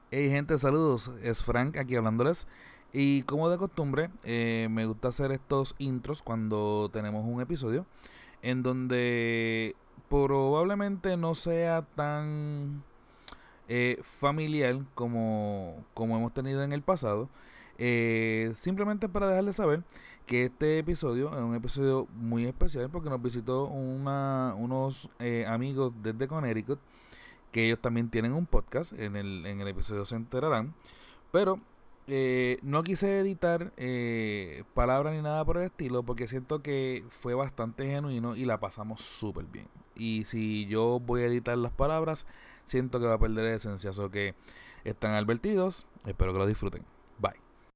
Hey gente, saludos, es Frank aquí hablándoles y como de costumbre me gusta hacer estos intros cuando tenemos un episodio en donde probablemente no sea tan familiar como hemos tenido en el pasado. Simplemente para dejarles saber que este episodio es un episodio muy especial porque nos visitó unos amigos desde Connecticut, que ellos también tienen un podcast. En el episodio se enterarán, pero no quise editar palabras ni nada por el estilo porque siento que fue bastante genuino y la pasamos súper bien. Y si yo voy a editar las palabras, siento que va a perder la esencia. So que están advertidos, espero que lo disfruten. Bye.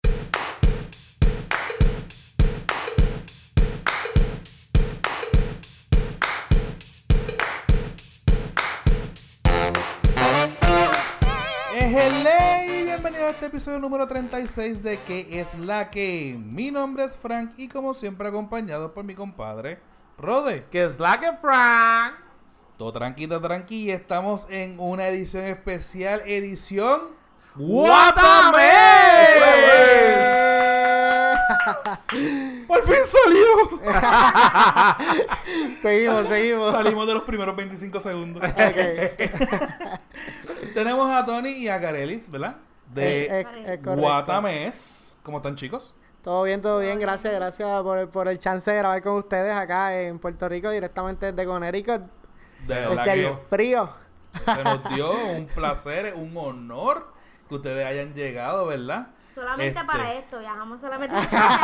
Hello y bienvenido a este episodio número 36 de ¿Qué es la que? Mi nombre es Frank y como siempre acompañado por mi compadre Rode. ¿Qué es la que, Frank? Todo tranqui, estamos en una edición especial, edición ¡Guatame! ¡Por fin salió! Seguimos. Salimos de los primeros 25 segundos. Okay. Tenemos a Tony y a Carelis, ¿verdad? De correcto. Guatamés. ¿Cómo están, chicos? Todo bien. Gracias por el chance de grabar con ustedes acá en Puerto Rico, directamente desde Connecticut. De verdad Desde que el frío. se nos dio un placer, un honor que ustedes hayan llegado, ¿verdad? Solamente para esto, viajamos solamente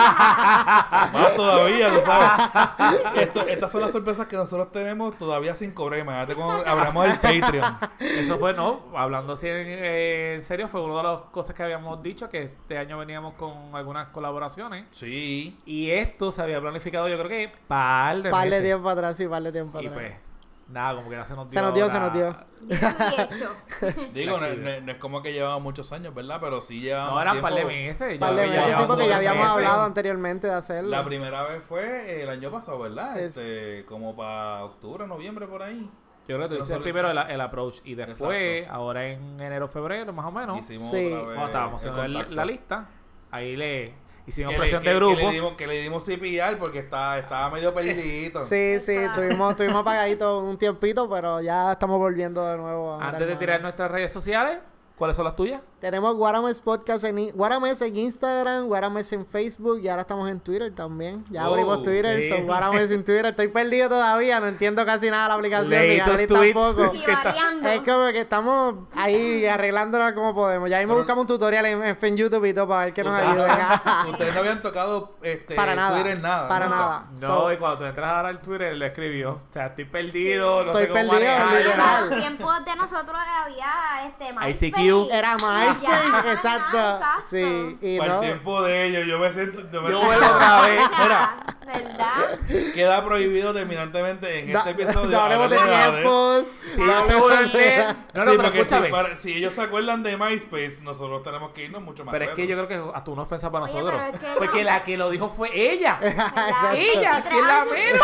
Más todavía, ¿tú sabes? Estas son las sorpresas que nosotros tenemos todavía sin cobrar. Imagínate cuando abramos el Patreon. Eso fue, no, hablando así en serio, fue una de las cosas que habíamos dicho, que este año veníamos con algunas colaboraciones. Sí. Y esto se había planificado, yo creo que par de Par de meses. tiempo atrás. Y pues, nada, como que ya se nos dio. Se nos dio. bien y hecho. Digo, no es como que llevaba muchos años, ¿verdad? Pero sí llevamos No, eran tiempo. par de meses. Par de ya meses, sí, llevamos porque ya dos habíamos meses. hablado anteriormente de hacerlo. La primera vez fue el año pasado, ¿verdad? Sí. Como para octubre, noviembre, por ahí. Yo creo que tú hiciste Nosotros primero el approach y después, Exacto. ahora en enero, febrero, más o menos, Hicimos Sí. otra vez cuando estábamos el haciendo contacto. la lista, ahí le hicimos Que presión le- de que- grupo. Que le dimos CPR porque estaba medio perdidito. Sí, estuvimos apagaditos un tiempito, pero ya estamos volviendo de nuevo. a Antes de meter tirar mano. nuestras redes sociales, ¿cuáles son las tuyas? Tenemos Guarames Podcast Guarames en Instagram, Guarames en Facebook y ahora estamos en Twitter también. Ya Oh, abrimos Twitter, sí. son Guarames en Twitter. Estoy perdido todavía, no entiendo casi nada de la aplicación, Leí ni tus Gabriel tweets. tampoco. Y ¿Qué tal? variando. Es como que estamos ahí arreglándonos como podemos. Ya mismo Pero- buscamos un tutorial en YouTube y todo para ver que nos Ustedes- ayude. Ustedes no habían tocado Para nada. Twitter nada. Para nunca. nada. No, So- y cuando tú entras ahora al Twitter, le escribió, o sea, estoy perdido, no Estoy sé cómo perdido, manejar. literal. En los tiempos de nosotros había ICQ. Era MySpace, Ya, exacto. Sí, y Para no. el tiempo de ellos, yo me siento. Yo vuelvo otra vez. Mira, ¿verdad? Queda prohibido terminantemente en este episodio. No hablemos de hablar edades. tiempos. si no yo hablemos seguro de- que... No, Sí, no, pero porque escúchame. si ellos se acuerdan de MySpace, nosotros tenemos que irnos mucho más. Pero es que lejos. yo creo que hasta una ofensa para Oye, nosotros. pero es que Porque no. la que lo dijo fue ella. ¿Verdad? Ella, que es la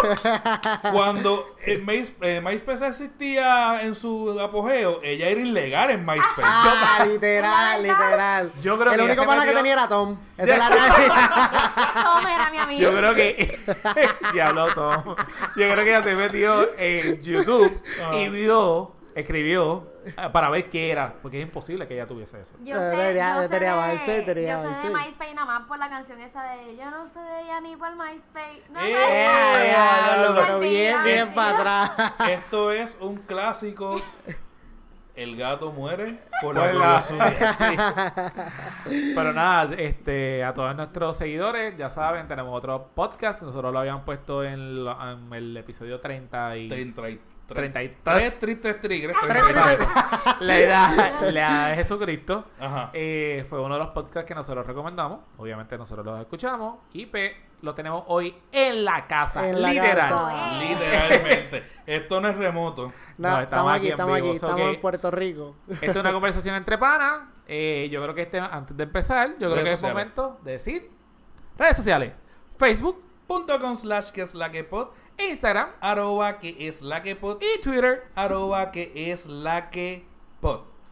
menos. Cuando MySpace existía en su apogeo, ella era ilegal en MySpace. Ah, literal. Yo creo El que único ella se pana que metió- tenía era Tom. Esa es la realidad. Tom era mi amigo. Yo creo que... Diablo, Tom. Yo creo que ella se metió en YouTube y escribió para ver qué era. Porque es imposible que ella tuviese eso. Yo sé Tenía de MySpace. MySpace nada más por la canción esa de yo no sé de ella ni por MySpace. No Diablo, pero Mentira, bien mentira. para atrás. Esto es un clásico. El gato muere por la Por la- curiosidad. Pero nada, a todos nuestros seguidores, ya saben, tenemos otro podcast. Nosotros lo habíamos puesto en el episodio 30 y 33 33. tristes tigres. la edad de Jesucristo. Ajá. Fue uno de los podcasts que nosotros recomendamos. Obviamente nosotros los escuchamos. Y lo tenemos hoy en la casa. En la literal. casa. Literalmente. Esto no es remoto. No, estamos aquí, en vivo, so estamos que en Puerto Rico. Esto es una conversación entre panas. Yo creo que antes de empezar, yo creo Redes que es sociales. momento de decir redes sociales. Facebook, .com/que es la que pod, Instagram @ que es la que pod, y Twitter. @ que es la que pod.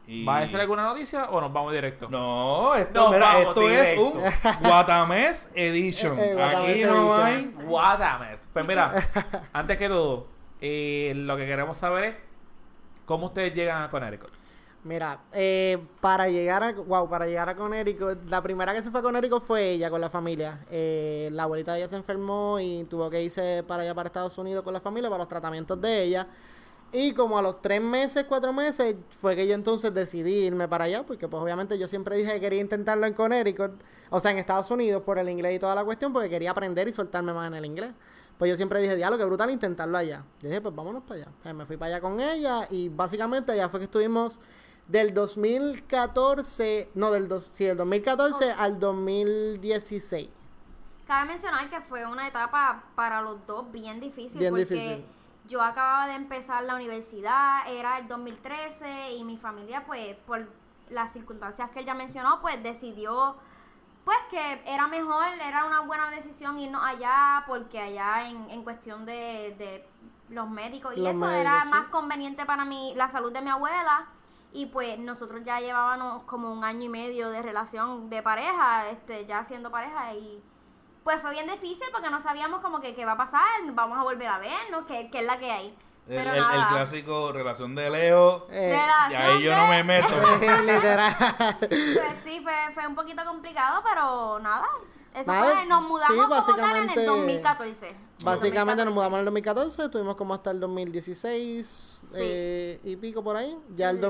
¿Va a ser alguna noticia o nos vamos directo? No, Nos vamos esto es un directo. Guatamés Edition. Guatamés Aquí no Edition. hay... Guatames. Pues mira, antes que todo, lo que queremos saber es cómo ustedes llegan a Connecticut. Mira, para llegar a Connecticut, la primera que se fue a Connecticut fue ella con la familia. La abuelita de ella se enfermó y tuvo que irse para allá, para Estados Unidos con la familia, para los tratamientos de ella. Y como a los 4 meses, fue que yo entonces decidí irme para allá, porque pues obviamente yo siempre dije que quería intentarlo en Connecticut, o sea, en Estados Unidos, por el inglés y toda la cuestión, porque quería aprender y soltarme más en el inglés. Pues yo siempre dije, diablo, qué brutal intentarlo allá. Yo dije, pues vámonos para allá. O sea, me fui para allá con ella y básicamente allá fue que estuvimos del 2014, del 2014 al 2016. Cabe mencionar que fue una etapa para los dos bien difícil. Bien porque difícil. yo acababa de empezar la universidad, era el 2013 y mi familia, pues, por las circunstancias que él ya mencionó, pues decidió, pues, que era mejor, era una buena decisión irnos allá, porque allá en cuestión de los médicos y Los eso médicos, era sí. más conveniente para mí, la salud de mi abuela. Y pues nosotros ya llevábamos como 1 año y medio de relación de pareja, ya siendo pareja, y pues fue bien difícil porque no sabíamos como que qué va a pasar, vamos a volver a vernos, qué es la que hay. Pero El nada. clásico relación de lejos. Y Relación ahí yo no me meto. Literal. Pues sí, fue un poquito complicado, pero nada. Eso Nada, fue, nos mudamos sí, como tal en básicamente- el 2014. Básicamente nos 2014. mudamos en el 2014, estuvimos como hasta el 2016 Sí. y pico por ahí. Ya el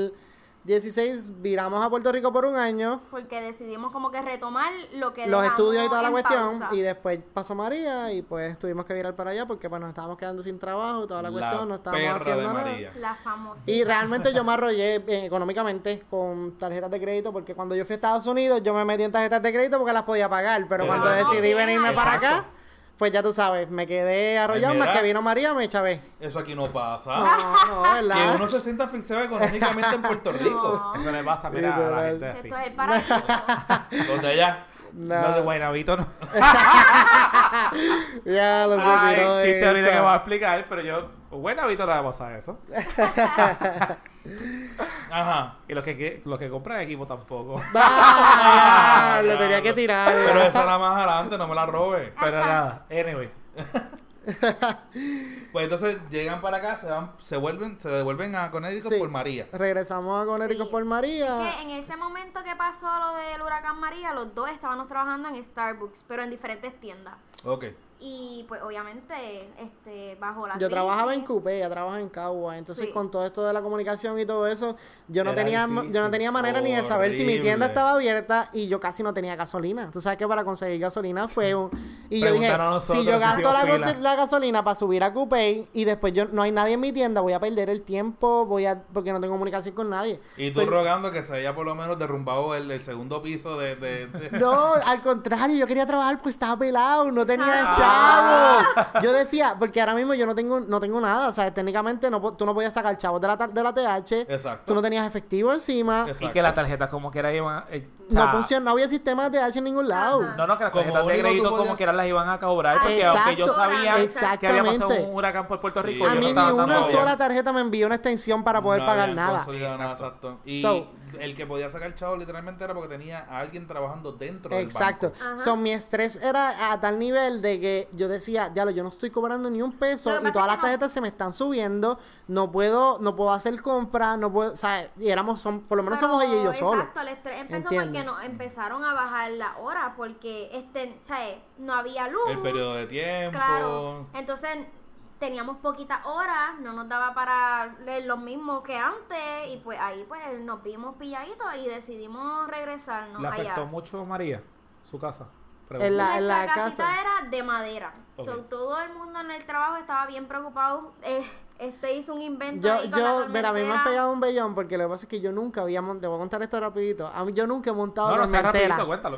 2016 viramos a Puerto Rico por 1 año, Porque decidimos como que retomar lo que los dejamos estudios y toda la en cuestión. pausa. Y después pasó María y pues tuvimos que virar para allá porque pues nos estábamos quedando sin trabajo, toda la cuestión, no estábamos perra de haciendo nada. María. La famosa. Y realmente yo me arrollé económicamente con tarjetas de crédito porque cuando yo fui a Estados Unidos yo me metí en tarjetas de crédito porque las podía pagar, pero cuando Exacto. decidí venirme para Exacto. acá, pues ya tú sabes, me quedé arrollado, Ay, más mira. que vino María, me chavé. Eso aquí no pasa. No, Que ¿verdad? uno se sienta asfixiado económicamente en Puerto Rico. Eso le pasa, mira, a la Literal. gente así. Esto es el paraíso. Donde allá. No. Los de Guaynabito no. Ya lo sé, Ay, tiró chiste ahorita esa. que voy a explicar, pero yo, Guaynabito no va a pasar eso. Ajá. Y los que compran equipo tampoco. Ah, lo tenía que tirar. Pero esa era más adelante, no me la robe. Pero nada, anyway. Pues entonces llegan para acá, se devuelven a Connecticut Sí. por María. Regresamos a Connecticut Sí. por María. Es que en ese momento que pasó lo del huracán María, los dos estábamos trabajando en Starbucks, pero en diferentes tiendas. Ok. Y pues obviamente bajo la Yo trabajaba en crisis, Coupé, ella trabaja en Cagua, entonces Sí. con todo esto de la comunicación y todo eso, yo no Era tenía difícil. yo no tenía manera ni de saber si mi tienda Horrible. estaba abierta y yo casi no tenía gasolina. Tú sabes que para conseguir gasolina fue un... Y yo dije, Pregúntanos a nosotros si yo que gasto hicimos fila. la gasolina para subir a Coupé y después yo no hay nadie en mi tienda, voy a perder el tiempo, porque no tengo comunicación con nadie. Y tú Soy- rogando que se haya por lo menos derrumbado el segundo piso de... No, al contrario, yo quería trabajar porque estaba pelado, no tenía Ah. chavo. Yo decía, porque ahora mismo yo no tengo nada, o sea, técnicamente tú no podías sacar chavos de la TH, Exacto. tú no tenías efectivo encima, Exacto. Y que las tarjetas como quiera iban... no funcionaba, no había sistema de TH en ningún lado. Ajá. No, que las Como tarjetas de único tú crédito como podías- quiera las iban a cobrar. Porque Exacto. aunque yo sabía Exactamente. que había pasado Exactamente. un huracán por Puerto Sí. Rico, A yo no mí ni estaba dando una bien. sola tarjeta me envió una extensión para poder No pagar habían nada. consolidado nada, Exacto. exacto. Y So- el que podía sacar chavo literalmente era porque tenía a alguien trabajando dentro del Exacto. banco. Ajá. So, mi estrés era a tal nivel de que yo decía, diablo, yo no estoy cobrando ni un peso Lo que y pasa todas es las que no- tarjetas se me están subiendo, no puedo hacer compras, no puedo, o sea, y por lo menos Pero, somos ella y yo solos. Exacto, el estrés empezó ¿Entiendes? porque nos empezaron a bajar la hora, porque ¿sabes? No había luz. El periodo de tiempo. Claro. Entonces teníamos poquitas horas, no nos daba para leer lo mismo que antes, y pues ahí pues nos vimos pilladitos y decidimos regresarnos ¿Le allá. afectó mucho María, su casa? En la Nuestra casa. casita era de madera. Ok. So, todo el mundo en el trabajo estaba bien preocupado. Hizo un invento ahí con la Mira, a mí me han tormentera. pegado un vellón porque lo que pasa es que yo nunca había montado, te voy a contar esto rapidito, yo nunca he montado No, no sea tormentera. rapidito, cuéntalo.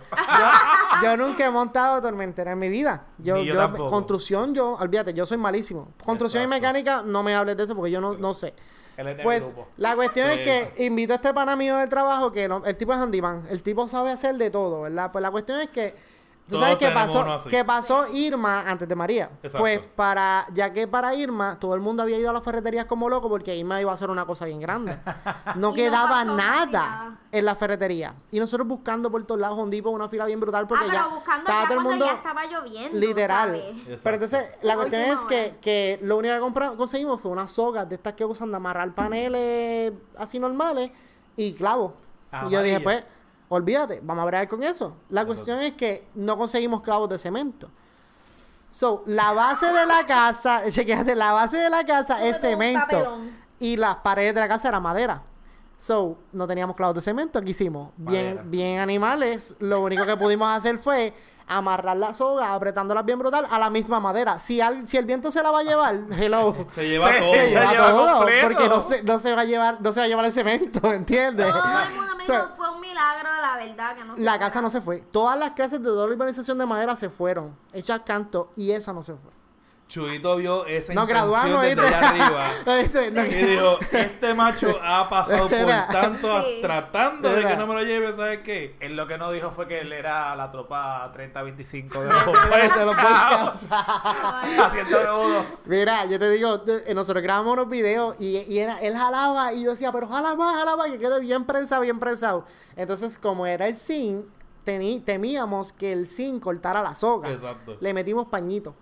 Yo nunca he montado tormentera en mi vida. Ni yo tampoco. Construcción, olvídate, yo soy malísimo. Construcción y Exacto. mecánica, no me hables de eso porque yo no sé. Él es de mi Pues grupo. la cuestión Sí. es que invito a este pana mío del trabajo que el tipo es handyman, el tipo sabe hacer de todo, ¿verdad? Pues la cuestión es que ¿Tú Todos sabes qué tenemos pasó? uno así. ¿Qué pasó Irma antes de María? Exacto. Pues ya que para Irma todo el mundo había ido a las ferreterías como loco porque Irma iba a hacer una cosa bien grande. No Y no quedaba pasó casi nada nada. en la ferretería. Y nosotros buscando por todos lados Home Depot, una fila bien brutal porque pero ya buscando estaba ya todo el cuando mundo ya estaba lloviendo, literal. ¿sabes? Exacto. Pero entonces la cuestión Última es hora. que lo único que conseguimos fue unas sogas de estas que usan de amarrar paneles así normales y clavos. Y yo dije, Amarillo. pues, olvídate, vamos a bregar con eso. La cuestión es que no conseguimos clavos de cemento. So, la base de la casa, chequéate, la base de la casa Todo es un cemento. papelón. Y las paredes de la casa eran madera. So, no teníamos clavos de cemento. ¿Qué hicimos? Madera. Bien animales. Lo único que pudimos hacer fue amarrar la soga, apretándolas bien brutal a la misma madera. Si el viento se la va a llevar, hello. Se lleva Se todo. Se lleva lleva todo, completo. porque no se va a llevar el cemento, ¿entiendes? Todo el mundo me So, dijo, fue un milagro, la verdad, que no se la fuera. casa no se fue. Todas las casas de doble urbanización de madera se fueron, hechas canto, y esa no se fue. Chuyito vio esa Nos intención graduamos, desde ¿viste? allá arriba. ¿Viste? No, Y dijo, este macho ha pasado por Era. tanto Sí. tratando de que Era. no me lo lleve, ¿sabes qué? Él lo que no dijo fue que él era la tropa 30-25 de de los Boy Scouts. haciendo nudo. Mira, yo te digo, nosotros grabamos unos videos y él jalaba y yo decía, pero jala más, que quede bien prensado, bien prensado. Entonces, como era el zinc, temíamos que el zinc cortara la soga. Exacto. Le metimos pañito.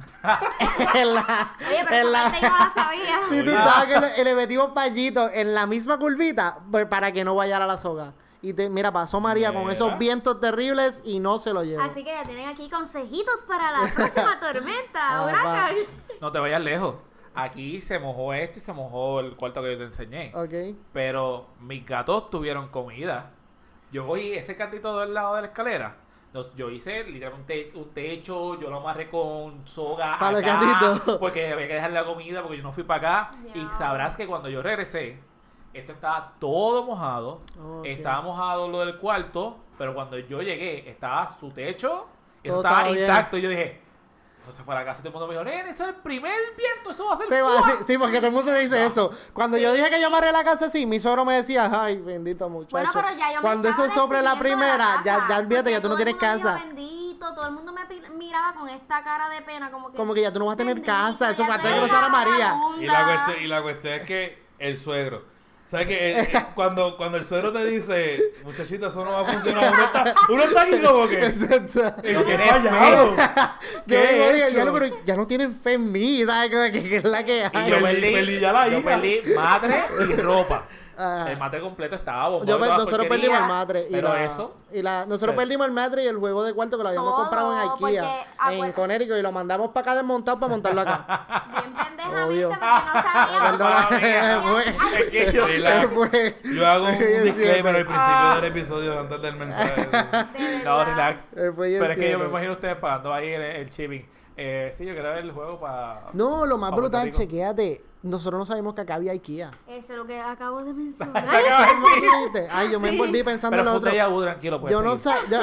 En la- Oye, pero en esa la- parte yo no la sabía. Sí, tú sabes que le metimos pañito en la misma curvita pues, para que no vayara la soga. Y mira, pasó María con Mira. esos vientos terribles y no se lo llevó. Así que ya tienen aquí consejitos para la próxima tormenta, Ah, huracán. No te vayas lejos. Aquí se mojó esto y se mojó el cuarto que yo te enseñé. Ok. Pero mis gatos tuvieron comida. Yo cogí ese cantito del lado de la escalera. Yo hice literalmente un techo, yo lo amarré con soga Para los acá, gatitos. porque había que dejarle la comida porque yo no fui para acá. Y Ya. sabrás que cuando yo regresé, esto estaba todo mojado. Ok. Estaba mojado lo del cuarto, pero cuando yo llegué, estaba su techo, eso Todo estaba estaba bien. intacto. Y yo dije, entonces para la casa todo el mundo me dijo, nene, eso es el primer viento, eso va a ser Sí, sí, porque todo el mundo te dice eso. Cuando yo dije que yo amarré la casa así, mi suegro me decía, ay, bendito muchacho. Bueno, pero ya yo me Cuando estaba eso sobre la despidiendo de primera, ya casa, olvídate, porque ya tú no todo el tienes mundo dijo, casa. Bendito, todo el mundo me miraba con esta cara de pena, Como que ya tú no vas a tener bendito, casa, eso ya falta tú que eres cruzar a una María. vagabunda. Y la cuestión es que el suegro. ¿Sabes qué? Cuando el suegro te dice, muchachita, eso no va a funcionar, uno está aquí como que. Exacto. ¿En qué he tienes fallado? Yo ¿Qué digo, he oye, hecho? ya, pero ya no tienen fe en mí, ¿sabes? Que es la que Y hay. yo Perdí ya la yo hija. perdí madre y ropa. Ah. El mate completo estaba bombado. Nosotros perdimos el matre. Pero eso. Nosotros Sí. perdimos el matre y el juego de cuarto que lo habíamos Todo, comprado en IKEA, porque, en acuérdate- Connecticut, y lo mandamos para acá desmontado para montarlo acá. Bien pendejamente, Obvio. porque no sabíamos. Perdona, Ay, Es que yo- Relax. Fue- Yo hago un Sí, es disclaimer cierto. al principio del episodio antes del mensaje. de No, verdad. relax. Fue bien Pero es que yo cierto. me imagino ustedes pagando ahí el shipping. Sí, yo quiero ver el juego para. No, lo más para Puerto brutal, Rico. chequéate. Nosotros no sabíamos que acá había IKEA. Eso es lo que acabo de mencionar. ¿Viste? Ay, yo me envolví pensando Pero en lo fue otro. un déjà vu, tranquilo, pues. Yo no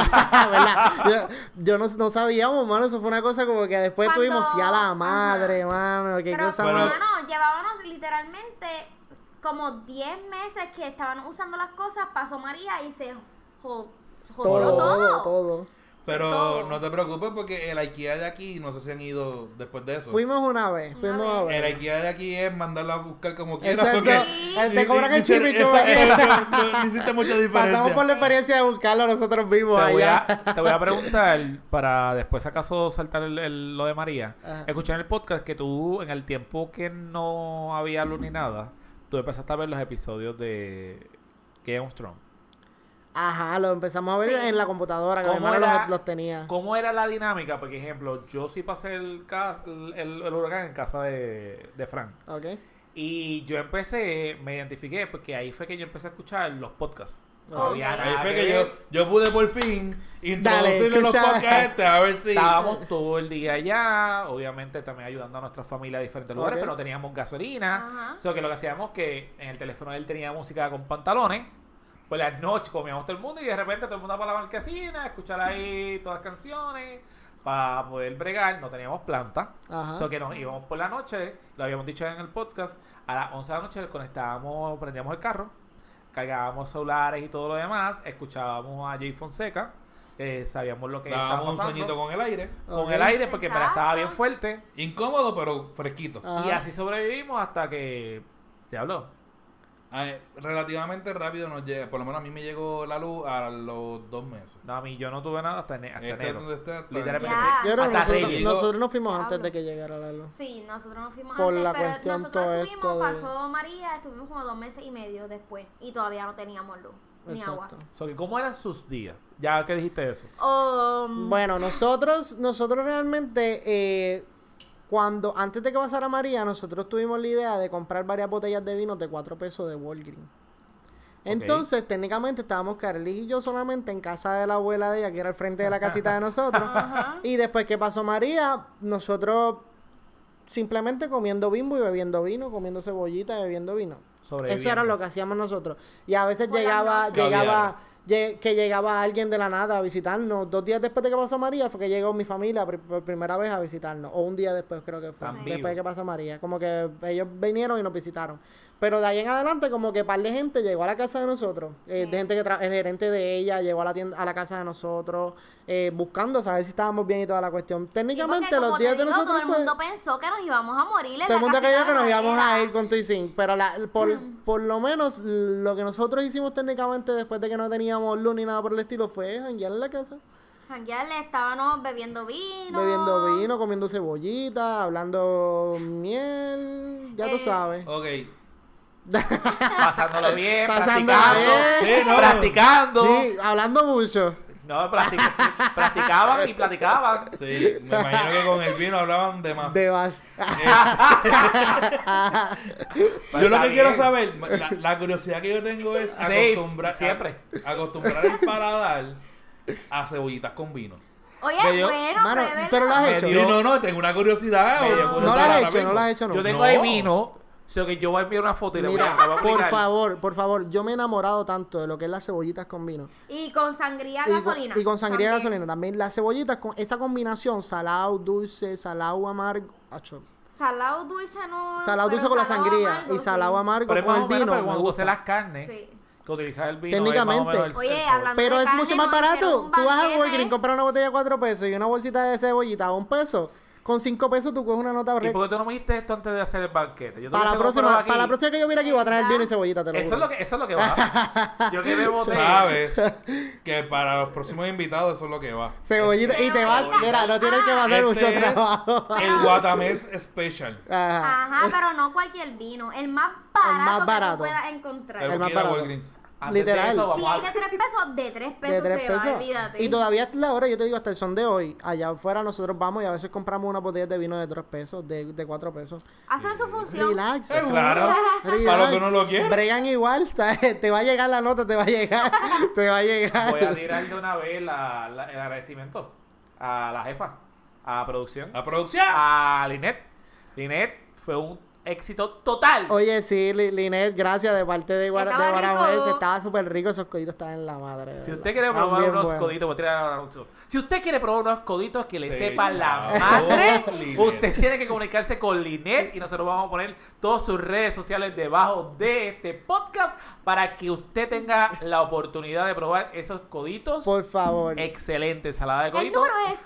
sabía, yo no sabíamos, mano, eso fue una cosa como que después Cuando- tuvimos ya la madre, Ajá. mano, qué Pero, cosa Bueno, más. hermano, llevábamos literalmente como 10 meses que estaban usando las cosas, pasó María y se jodió todo. Todo. Pero todo. no te preocupes porque el IKEA de aquí no sé si han ido después de eso. Fuimos una vez, fuimos a El ver. IKEA de aquí es mandarla a buscar como quieras. Exacto. Porque Sí. Te cobran el shipping como no hiciste mucha Pasamos diferencia. por la experiencia de buscarlo nosotros vivos Te voy, allá. te voy a preguntar, para después acaso saltar lo de María. Ajá. Escuché en el podcast que tú, en el tiempo que no había luz ni nada, tú empezaste a ver los episodios de Game of Thrones. Ajá, lo empezamos a ver Sí. en la computadora, que mi ¿Cómo hermano era- los tenía. ¿Cómo era la dinámica? Por ejemplo, yo sí pasé el huracán en casa de Frank. Ok. Y yo me identifiqué porque ahí fue que yo empecé a escuchar los podcasts. No Ok. había Ahí nada fue que que ver. yo pude por fin introducirle los escucha. podcasts a ver si. Estábamos todo el día allá, obviamente también ayudando a nuestra familia a diferentes lugares, Ok. pero no teníamos gasolina. Ajá. O sea, que lo que hacíamos que en el teléfono él tenía música con pantalones. Por las noches comíamos todo el mundo y de repente todo el mundo para la marquesina, escuchar ahí todas las canciones para poder bregar. No teníamos planta. Ajá. O sea, que nos íbamos por la noche, lo habíamos dicho en el podcast, a las 11 de la noche conectábamos, prendíamos el carro, cargábamos celulares y todo lo demás, escuchábamos a Jay Fonseca, sabíamos lo que Dábamos estaba un pasando. sueñito con el aire. Con Ok. el aire porque me la estaba Exacto. bien fuerte. Incómodo, pero fresquito. Ajá. Y así sobrevivimos hasta que... Diablo. Relativamente rápido nos llega. Por lo menos a mí me llegó la luz a los 2 meses. No, a mí yo no tuve nada hasta enero. Literalmente. Ya. Yo creo que Hasta nosotros, Reyes. nosotros nos fuimos antes Diablo. de que llegara la luz. Sí, nosotros nos fuimos Por antes, la pero cuestión nosotros todo estuvimos, esto de- pasó María, estuvimos como 2 meses y medio después y todavía no teníamos luz ni agua. Exacto. So, que ¿cómo eran sus días? Ya que dijiste eso. Bueno, nosotros realmente, antes de que pasara María, nosotros tuvimos la idea de comprar varias botellas de vino de 4 pesos de Walgreens. Entonces, técnicamente estábamos Carly y yo solamente en casa de la abuela de ella, que era al frente de la casita de nosotros. Y después que pasó María, nosotros simplemente comiendo Bimbo y bebiendo vino, comiendo cebollita y bebiendo vino. Eso era lo que hacíamos nosotros. Y a veces Por las llegaba que llegaba alguien de la nada a visitarnos. 2 días después de que pasó María fue que llegó mi familia por primera vez a visitarnos. O un día después creo que fue. Tan Después vivo. de que pasó María. Como que ellos vinieron y nos visitaron. Pero de ahí en adelante como que par de gente llegó a la casa de nosotros. De gente que el gerente de ella llegó a la tienda, a la casa de nosotros. Buscando saber si estábamos bien y toda la cuestión. Técnicamente los días de nosotros todo el fue... mundo pensó que nos íbamos a morir en Todo el mundo la creyó casita que nos de íbamos madera. a ir con tu y sin, pero por lo menos lo que nosotros hicimos técnicamente después de que no teníamos luz ni nada por el estilo fue janguear en la casa, Janguear, estábamos bebiendo vino. bebiendo vino, comiendo cebollita, hablando miel, ya tú sabes. Ok. Pasándolo bien, Pasándola practicando. bien. Sí, no. Practicando. Sí, hablando mucho. No, practicaban y platicaban. Sí, me imagino que con el vino hablaban de más. De más. Yo lo Está que quiero bien. saber, la curiosidad que yo tengo es Sí, acostumbrar, siempre. acostumbrar el paladar a cebollitas con vino. Oye, Me dio- bueno, Mano, pruébelo. pero lo has Me hecho. dio- Sí, no, tengo una curiosidad. Me dio No curiosidad lo has ahora hecho, mismo. no lo has hecho, no. Yo tengo No. ahí vino. So que yo voy a enviar una foto y le voy Mira, a voy a por publicar. favor, yo me he enamorado tanto de lo que es las cebollitas con vino. Y con sangría Y gasolina. con sangría de también. gasolina también. Las cebollitas con esa combinación, salado, dulce, salado, amargo. Acho, Salado dulce no. salado pero dulce con la salado sangría amargo, y salado sí. amargo Pero es con más el o menos vino. porque Me cuando gusta. se las carnes, Sí. que utilizar el vino Técnicamente. es más o menos el Oye, sabor. hablando Pero de es carne, mucho más nos hicieron barato. un Tú vas a banquete. Walgreens, compras una botella de 4 pesos y una bolsita de cebollita a 1 peso. Con 5 pesos tú coges una nota ¿Y recta. por qué tú no me dijiste esto antes de hacer el banquete? Yo te Para la hubiese comprado aquí. próxima que yo vine aquí voy a traer vino y cebollita, te lo Eso juro. es lo que va. Yo que bebo té. Sabes que para los próximos invitados eso es lo que va. Cebollita y te vas, mira, no tienes que pasar mucho Este es trabajo. el Guatamés Special. Ajá. Ajá, pero no cualquier vino. El más barato, más que barato. tú puedas encontrar. Pero El más quiero barato. Walgreens. Antes de Literal. eso, Si vamos hay a- de 3 pesos, de 3 pesos De 3 se pesos. va, olvídate. Y todavía hasta la hora, yo te digo, hasta el son de hoy, allá afuera nosotros vamos y a veces compramos una botella de vino de 3 pesos, de 4 pesos. Hacen su función. Relax. Claro. Relax. Para lo que uno lo quiere. Bregan igual, ¿sabes? Te va a llegar la nota, te va a llegar. Te va a llegar. Voy a tirar de una vez el agradecimiento a la jefa, a producción, La producción. a Linet. Linet fue un éxito total. Oye, sí, Linet, gracias de parte de Estaba Guaramés. rico. Estaba súper rico, esos coditos estaban en la madre. de Si verdad. usted quiere Estaban probar bien unos buenos. coditos, voy a tirar ahora mucho. Si usted quiere probar unos coditos que le Sí, sepan la chao. madre, Linet. usted tiene que comunicarse con Linet y nosotros vamos a poner todas sus redes sociales debajo de este podcast para que usted tenga la oportunidad de probar esos coditos. Por favor. Excelente, ensalada de El coditos. número es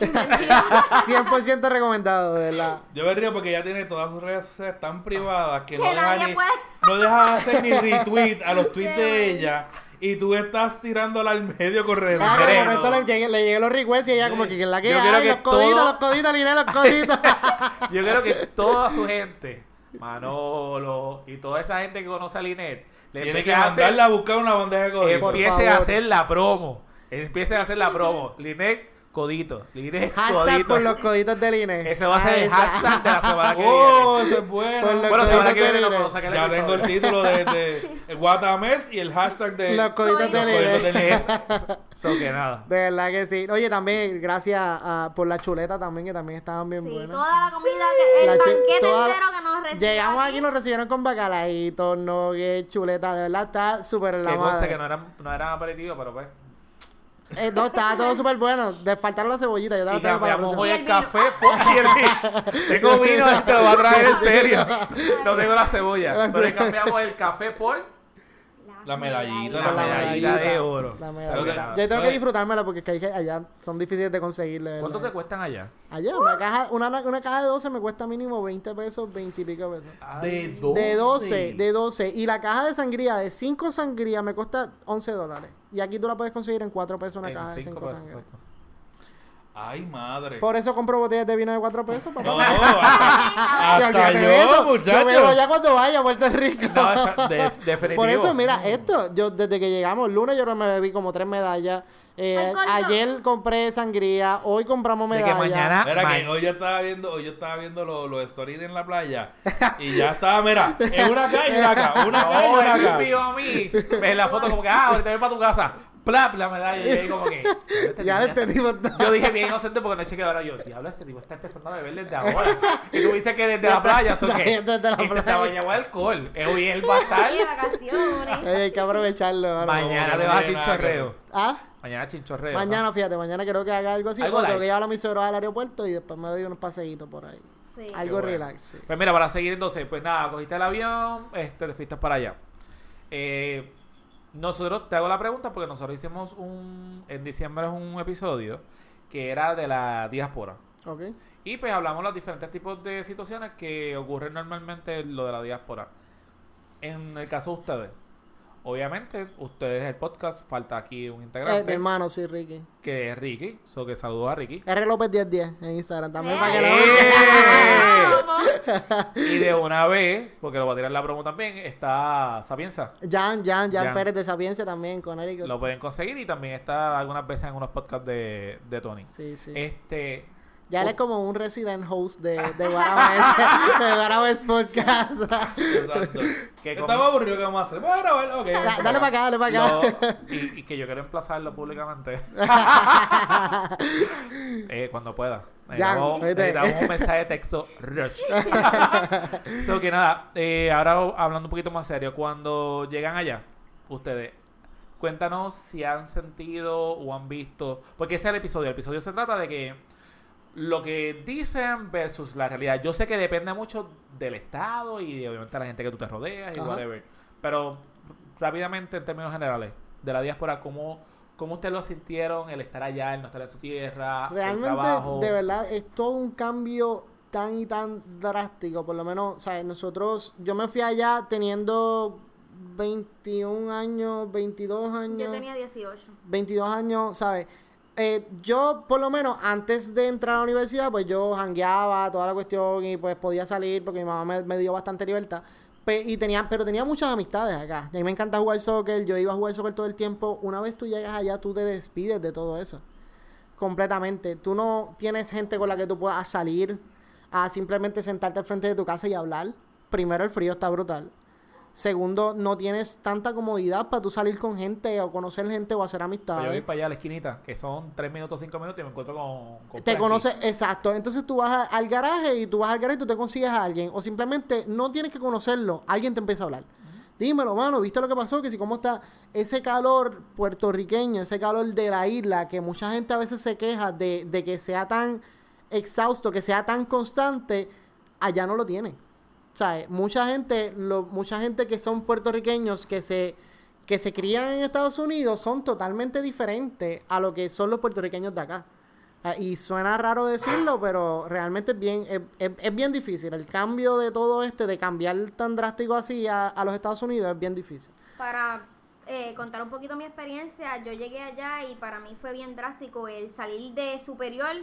7822. 100% recomendado, de verdad. Yo me río porque ya tiene todas sus redes sociales tan privadas que, Que no, deja nadie ni, puede. no deja hacer ni retweet a los tweets Qué de bueno. ella. Y tú estás tirándola al medio correr. Ah, que de Creo. momento le llegué los requests y ella como que la que Yo quiero hay, que los coditos, todo- los coditos, Linet, los coditos. Yo creo que toda su gente, Manolo y toda esa gente que conoce a Linet, le Tiene empiece que a hacer- mandarla a buscar una bandeja de código. Por empiece a favor. hacer la promo. Empiece a hacer la promo. Linet, codito. Linet, Hashtag codito. por los coditos de Linet. Ese va a ser el esa. hashtag de la semana que Oh, viene. eso es bueno. Por los Bueno, semana que coditos viene de no Linet. puedo sacar el Ya tengo el episodio. título de el Guatamés y el hashtag de Los coditos de Los Linet. coditos de Es- So que nada. De verdad que sí. Oye, también gracias por la chuleta también, que también estaban bien Sí, buenas. toda la comida, que, La el chu- banquete toda- entero que nos recibió. Llegamos aquí y nos recibieron con bacalaitos, nuggets, chuleta. De verdad está súper en la Que conste madre. que no eran aperitivos, pero pues. No, estaba todo súper bueno. Le faltaron las cebollitas. Yo te Y las traigo para la cambiamos próxima. hoy Y el el vino. café por y el vino. Tengo vino, esto lo voy a traer en serio. No tengo la cebolla. Pero hoy cambiamos el café por La La medallita. La medallita de oro. La Lo medallita. que- Yo tengo que disfrutármela porque es que allá son difíciles de conseguir. ¿Cuánto te cuestan allá? Allá, una caja de 12 me cuesta mínimo 20 pesos, 20 y pico pesos. De 12. De 12. Y la caja de sangría, de 5 sangría, me cuesta $11. Y aquí tú la puedes conseguir en 4 pesos una En caja de 5 5 pesos, sangría. exacto. Ay, madre. Por eso compro botellas de vino de 4 pesos. Papá. No, Y hasta olvídate de eso. yo, Yo bebo muchacho. ya cuando vaya a Puerto Rico. No, eso, definitivo. Por eso, mira, esto, yo desde que llegamos el lunes, yo creo que me bebí como 3 medallas. Alcohol, no. Ayer compré sangría, hoy compramos De que medallas. mañana... Mira que hoy yo estaba viendo los stories en la playa y ya estaba, mira, en una calle y una acá, una calle y No, una él me acá. envió a mí. Ves la foto como que, ahorita voy para tu casa. Plap, la medalla. Y ahí como que... Ya este tipo está... Yo dije bien inocente porque no he chequeado ahora yo. Diablo, este tipo está empezando a beber desde ahora. Y tú dices que desde la playa, ¿so qué? Desde la Te playa. bañado de alcohol. Hoy él va a estar... Sí, de vacaciones. Hay que aprovecharlo. mano. Mañana no te vas a tiene nada que chinchorreo. ¿Ah? Mañana chinchorreo. Mañana, fíjate, mañana creo que haga algo así. Algo Porque tengo light. que llevar a mis suegros al aeropuerto y después me doy unos paseitos por ahí. Sí. Algo bueno. relax, sí. Pues mira, para seguir entonces, pues nada, cogiste el avión, te fuiste para allá. Nosotros, te hago la pregunta porque nosotros hicimos en diciembre un episodio que era de la diáspora. Ok. Y pues hablamos los diferentes tipos de situaciones que ocurren normalmente en lo de la diáspora. En el caso de ustedes, obviamente, ustedes el podcast, falta aquí un Mi integrante hermano, sí, Ricky. que es Ricky, que saludos a Ricky. R. López 1010 en Instagram también para que ¡Eh! lo ¿Cómo? Y de una vez, porque lo voy a tirar la promo también, está Sapienza. Jan Jan. Pérez de Sapiencia también con Eric. Lo pueden conseguir y también está algunas veces en unos podcasts de Tony. Sí, sí. Oh. Ya él es como un resident host de Guarabes Podcast. Que Exacto. con- Estamos aburridos, ¿qué vamos a hacer? Vamos a grabar, ok. Dale para acá, y que yo quiero emplazarlo públicamente. Cuando pueda. Ya, Necesitamos un mensaje de texto. Rush. So que nada, ahora hablando un poquito más serio, cuando llegan allá, ustedes, cuéntanos si han sentido o han visto, porque ese es el episodio. El episodio se trata de que lo que dicen versus la realidad. Yo sé que depende mucho del estado y de, obviamente, la gente que tú te rodeas y Ajá. whatever. Pero rápidamente, en términos generales, de la diáspora, ¿cómo ustedes lo sintieron? El estar allá, el no estar en su tierra, el Realmente, trabajo. de verdad, es todo un cambio tan y tan drástico. Por lo menos, ¿sabes? Yo me fui allá teniendo 21 años, 22 años. Yo tenía 18. 22 años, ¿sabes? Yo, por lo menos, antes de entrar a la universidad, pues yo jangueaba toda la cuestión y pues podía salir porque mi mamá me dio bastante libertad. Pero tenía muchas amistades acá. Y a mí me encanta jugar soccer, yo iba a jugar soccer todo el tiempo. Una vez tú llegas allá, tú te despides de todo eso. Completamente. Tú no tienes gente con la que tú puedas salir a simplemente sentarte al frente de tu casa y hablar. Primero, el frío está brutal. Segundo, no tienes tanta comodidad para tú salir con gente o conocer gente o hacer Pues amistades. yo voy para allá a la esquinita, que son 3 minutos, 5 minutos y me encuentro con Te Frankie. conoces, exacto. Entonces tú vas al garaje y tú te consigues a alguien. O simplemente no tienes que conocerlo. Alguien te empieza a hablar. Dímelo, mano, ¿viste lo que pasó? Que si cómo está ese calor puertorriqueño, ese calor de la isla, que mucha gente a veces se queja de que sea tan exhausto, que sea tan constante, allá no lo tiene. ¿Sabes? Mucha gente que son puertorriqueños que se crían en Estados Unidos son totalmente diferentes a lo que son los puertorriqueños de acá. Y suena raro decirlo, pero realmente es bien difícil. El cambio de todo de cambiar tan drástico así a los Estados Unidos es bien difícil. Para contar un poquito mi experiencia, yo llegué allá y para mí fue bien drástico el salir de superior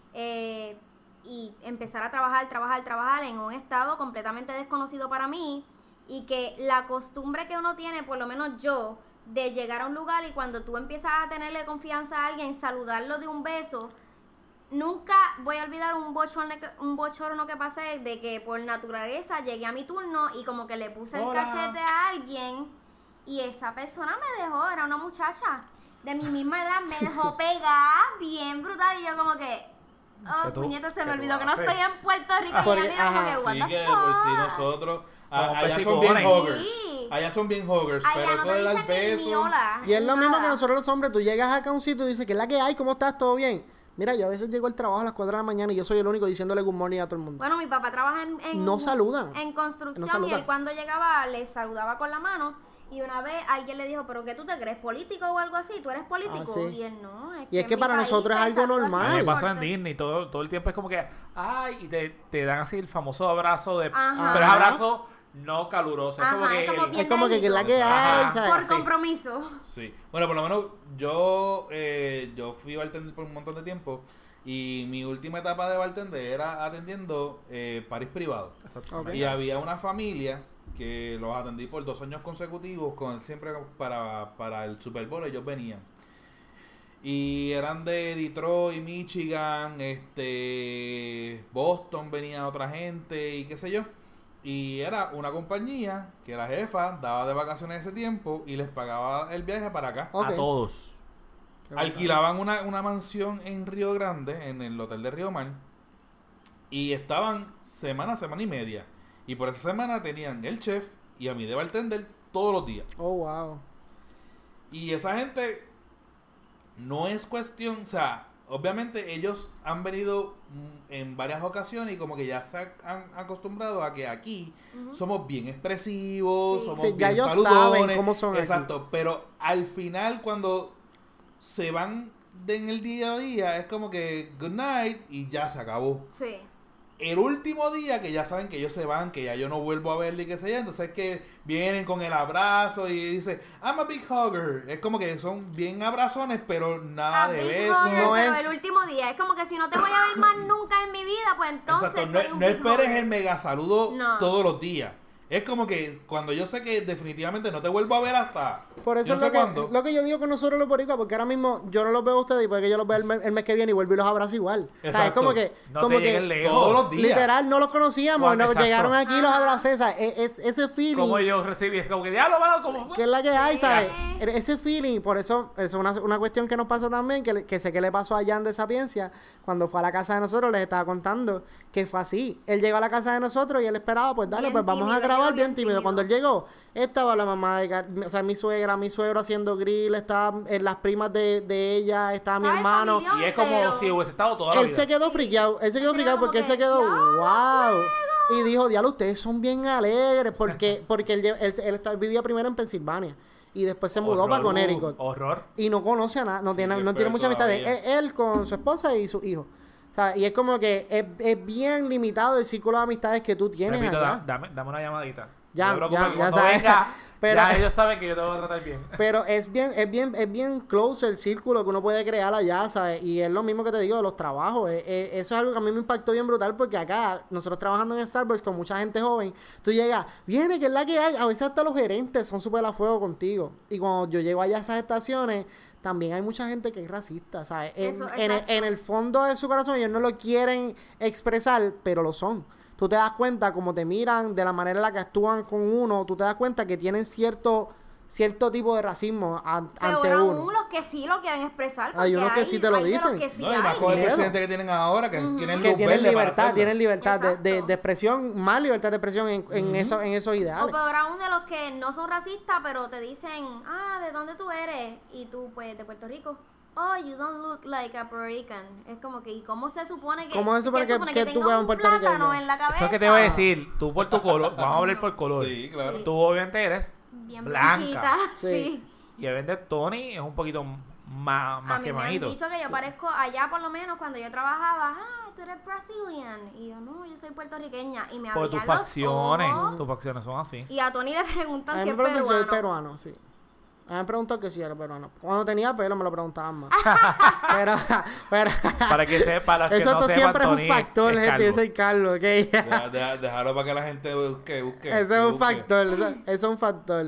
y empezar a trabajar en un estado completamente desconocido para mí, y que la costumbre que uno tiene, por lo menos yo, de llegar a un lugar y cuando tú empiezas a tenerle confianza a alguien, saludarlo de un beso. Nunca voy a olvidar un bochorno que pasé de que por naturaleza llegué a mi turno y como que le puse el Hola. cachete a alguien y esa persona me dejó, era una muchacha de mi misma edad, me dejó pegar bien brutal y yo como que, ¿Qué tú- puñeta, se qué me tú olvidó que no haces? estoy en Puerto Rico y Porque- ella mira como ajá. que, what Sí, the que de por sí fuck? nosotros. Somos Allá son bien pesicones. hoggers. Sí. Allá son bien hoggers, Allá pero no eso te de dar dicen ni besos. hola, Y es lo mismo nada. que nosotros los hombres. Tú llegas acá a un sitio y dices, ¿qué es la que hay? ¿Cómo estás? ¿Todo bien? Mira, yo a veces llego al trabajo a las 4 de la mañana y yo soy el único diciéndole good morning a todo el mundo. Bueno, mi papá trabaja No saludan. en construcción No saludan. y él cuando llegaba le saludaba con la mano Y una vez alguien le dijo, ¿pero qué tú te crees? ¿Político o algo así? ¿Tú eres político? sí. Y él no. Y es que en para mi nosotros país es algo algo así normal. A mí me pasa en importante. Disney, todo el tiempo es como que, ay, y te dan así el famoso abrazo de... Ajá. Pero es abrazo no caluroso, es como Ajá, que... es como el- bien Es como que es la que hay, Ajá. ¿sabes? Por Sí. compromiso. Sí. Bueno, por lo menos yo fui bartender por un montón de tiempo y mi última etapa de bartender era atendiendo parties privados. Ok. Y había una familia que los atendí por 2 años consecutivos, siempre para el Super Bowl ellos venían. Y eran de Detroit, Michigan, Boston venía otra gente y qué sé yo. Y era una compañía que la jefa daba de vacaciones ese tiempo y les pagaba el viaje para acá. Ok. A todos. Qué brutal. Alquilaban una mansión en Río Grande, en el hotel de Río Mar. Y estaban semana y media. Y por esa semana tenían el chef y a mí de bartender todos los días. Oh, wow. Y esa gente no es cuestión, o sea, obviamente ellos han venido en varias ocasiones y como que ya se han acostumbrado a que aquí somos bien expresivos, Sí. somos Sí, ya bien ellos saludones. saben cómo son aquí. Exacto, pero al final cuando se van en el día a día es como que good night y ya se acabó. Sí. El último día que ya saben que ellos se van, que ya yo no vuelvo a verle y qué sé yo, entonces es que vienen con el abrazo y dice I'm a big hugger. Es como que son bien abrazones, pero nada A de big besos. hugger, No pero es- el último día. Es como que si no te voy a ver más nunca en mi vida, pues entonces Exacto, soy no, un no big esperes hugger. el mega saludo No. todos los días. Es como que cuando yo sé que definitivamente no te vuelvo a ver hasta Por eso yo es no sé cuándo. lo que yo digo con nosotros los boricuas, porque ahora mismo yo no los veo a ustedes y puede que yo los vea el mes que viene y vuelvo y los abrazo igual. O sea, es Exacto. como que, No como te llegues que lejos. Todos los días. literal no los conocíamos, Juan, no, exacto. llegaron aquí y los abracé, ¿sabes? Ese feeling Como yo recibí, es como que diablo, mano, como... que es la que hay, Sí. ¿sabes? Ese feeling, por eso es una cuestión que nos pasó también, que sé que le pasó a Jan de Sapiencia, cuando fue a la casa de nosotros, les estaba contando que fue así. Él llegó a la casa de nosotros y él esperaba, pues dale, Bien pues vamos a tímido, grabar llegó bien bien tímido. tímido. Cuando él llegó, estaba la mamá o sea, mi suegra, mi suegro haciendo grill, estaban las primas de ella, estaba mi Estaba el hermano. familión. Y es como Pero- si hubiese estado toda la Él vida. se quedó friqueado, él se quedó Se friqueado quedó porque él como se que, quedó, "Ya, wow. Y dijo, diablo, ustedes son bien alegres, porque él vivía primero en Pensilvania y después se mudó Horror, para Connecticut. Horror. Y no conoce a nada, no Sí, tiene, qué no tiene feo mucha amistad. todavía. Él con su esposa y su hijo. O sea, y es como que es bien limitado el círculo de amistades que tú tienes Repito, allá. dame una llamadita. Ya, No te preocupes, ya, que ya cuando sabes. venga, Pero- ya ellos saben que yo te voy a tratar bien. Pero es bien close el círculo que uno puede crear allá, ¿sabes? Y es lo mismo que te digo de los trabajos. Eso es algo que a mí me impactó bien brutal porque acá, nosotros trabajando en Starbucks con mucha gente joven, tú llegas, viene, que es la que hay. A veces hasta los gerentes son súper a fuego contigo. Y cuando yo llego allá a esas estaciones, también hay mucha gente que es racista, ¿sabes? Eso, En exacto. el fondo de su corazón ellos no lo quieren expresar, pero lo son. Tú te das cuenta como te miran, de la manera en la que actúan con uno, tú te das cuenta que tienen cierto tipo de racismo ante Pero uno. aún los que sí lo quieren expresar. Hay unos que sí te lo hay de los dicen. que sí No, y más hay. con el miedo. presidente que tienen ahora, que tienen Que luz tienen verde para libertad, hacerlo. tienen libertad Exacto. de expresión, más libertad de expresión en esos O ideales. peor aún de los que no son racistas, pero te dicen, ¿de dónde tú eres? Y tú, pues, de Puerto Rico. Oh, you don't look like a Puerto Rican. Es como que, ¿y cómo se supone que, ¿Cómo se supone que tú tenga veas un un puertorriqueño? plátano en la cabeza? Eso es que te voy a decir, tú por tu color, vamos a hablar por color. Sí, claro. Sí. Tú obviamente eres Bien blanca. blanquita, Sí. sí. Y el de Tony es un poquito más A mí me han quemadito. dicho que yo parezco allá, por lo menos, cuando yo trabajaba, tú eres Brazilian. Y yo, no, yo soy puertorriqueña. Y me Por abrían tus los facciones. ojos. Tus facciones son así. Y a Tony le A preguntan mí si me es preguntan si soy peruano. peruano, sí. A mí me preguntó que si era peruano. Cuando tenía pelo me lo preguntaban más. pero, Para que sepa, los que eso no esto sepan, siempre es Tony un factor, es gente. calvo. Yo soy Carlos, ¿ok? Dejarlo para que la gente busque. Ese es un factor, eso es un factor.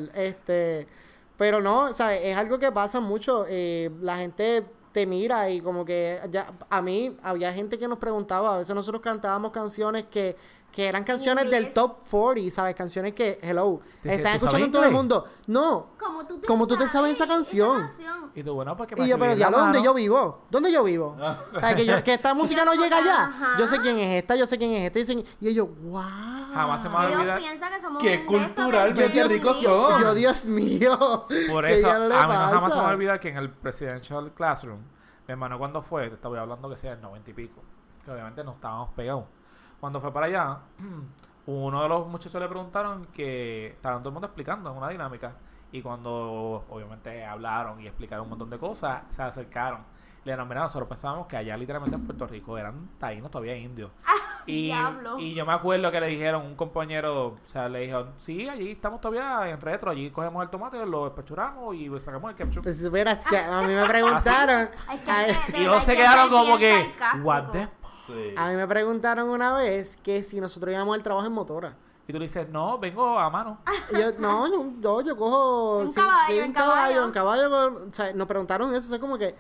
Pero no, ¿sabes? Es algo que pasa mucho. La gente te mira y como que a mí había gente que nos preguntaba, a veces nosotros cantábamos canciones que eran canciones del inglés. top 40, ¿sabes? Canciones que, hello, Te- están ¿tú escuchando sabes en todo el inglés? mundo. No, Como tú te sabes esa canción. Y tú, bueno, porque Y yo, pero diablo, ¿dónde yo vivo? ¿Dónde yo vivo? O sea, que esta música no llega allá. Ajá. Yo sé quién es esta, yo sé quién es este. Y ellos, wow. Jamás se me va a Ellos olvidar. piensan que somos Qué un de estos cultural, de qué ser ricos mío. son. Yo, Dios mío. Por ¿qué eso, a ya mí le no jamás se me pasa? va a olvidar que en el Presidential Classroom, mi hermano cuando fue, te estaba hablando que sea el 90 y pico, que obviamente no estábamos pegados. Cuando fue para allá, uno de los muchachos le preguntaron que estaban todo el mundo explicando en una dinámica Y cuando obviamente hablaron y explicaron un montón de cosas, se acercaron. Le dijeron, mira, nosotros pensábamos que allá literalmente en Puerto Rico eran taínos, todavía indios. Diablo. Y yo me acuerdo que le dijeron, un compañero, o sea, le dijeron, sí, allí estamos todavía en retro, allí cogemos el tomate, lo espechuramos y sacamos el ketchup. Pues si supieras que a mí me preguntaron. Ay, que Ay, de Y verdad ellos se hay que quedaron ser como bien que, sarcástico. what the... Sí. a mí me preguntaron una vez que si nosotros íbamos al trabajo en motora. Y tú le dices, no, vengo a mano. Y yo, no, yo cojo... Un caballo, en caballo. En caballo. O sea, nos preguntaron eso. O sea, como que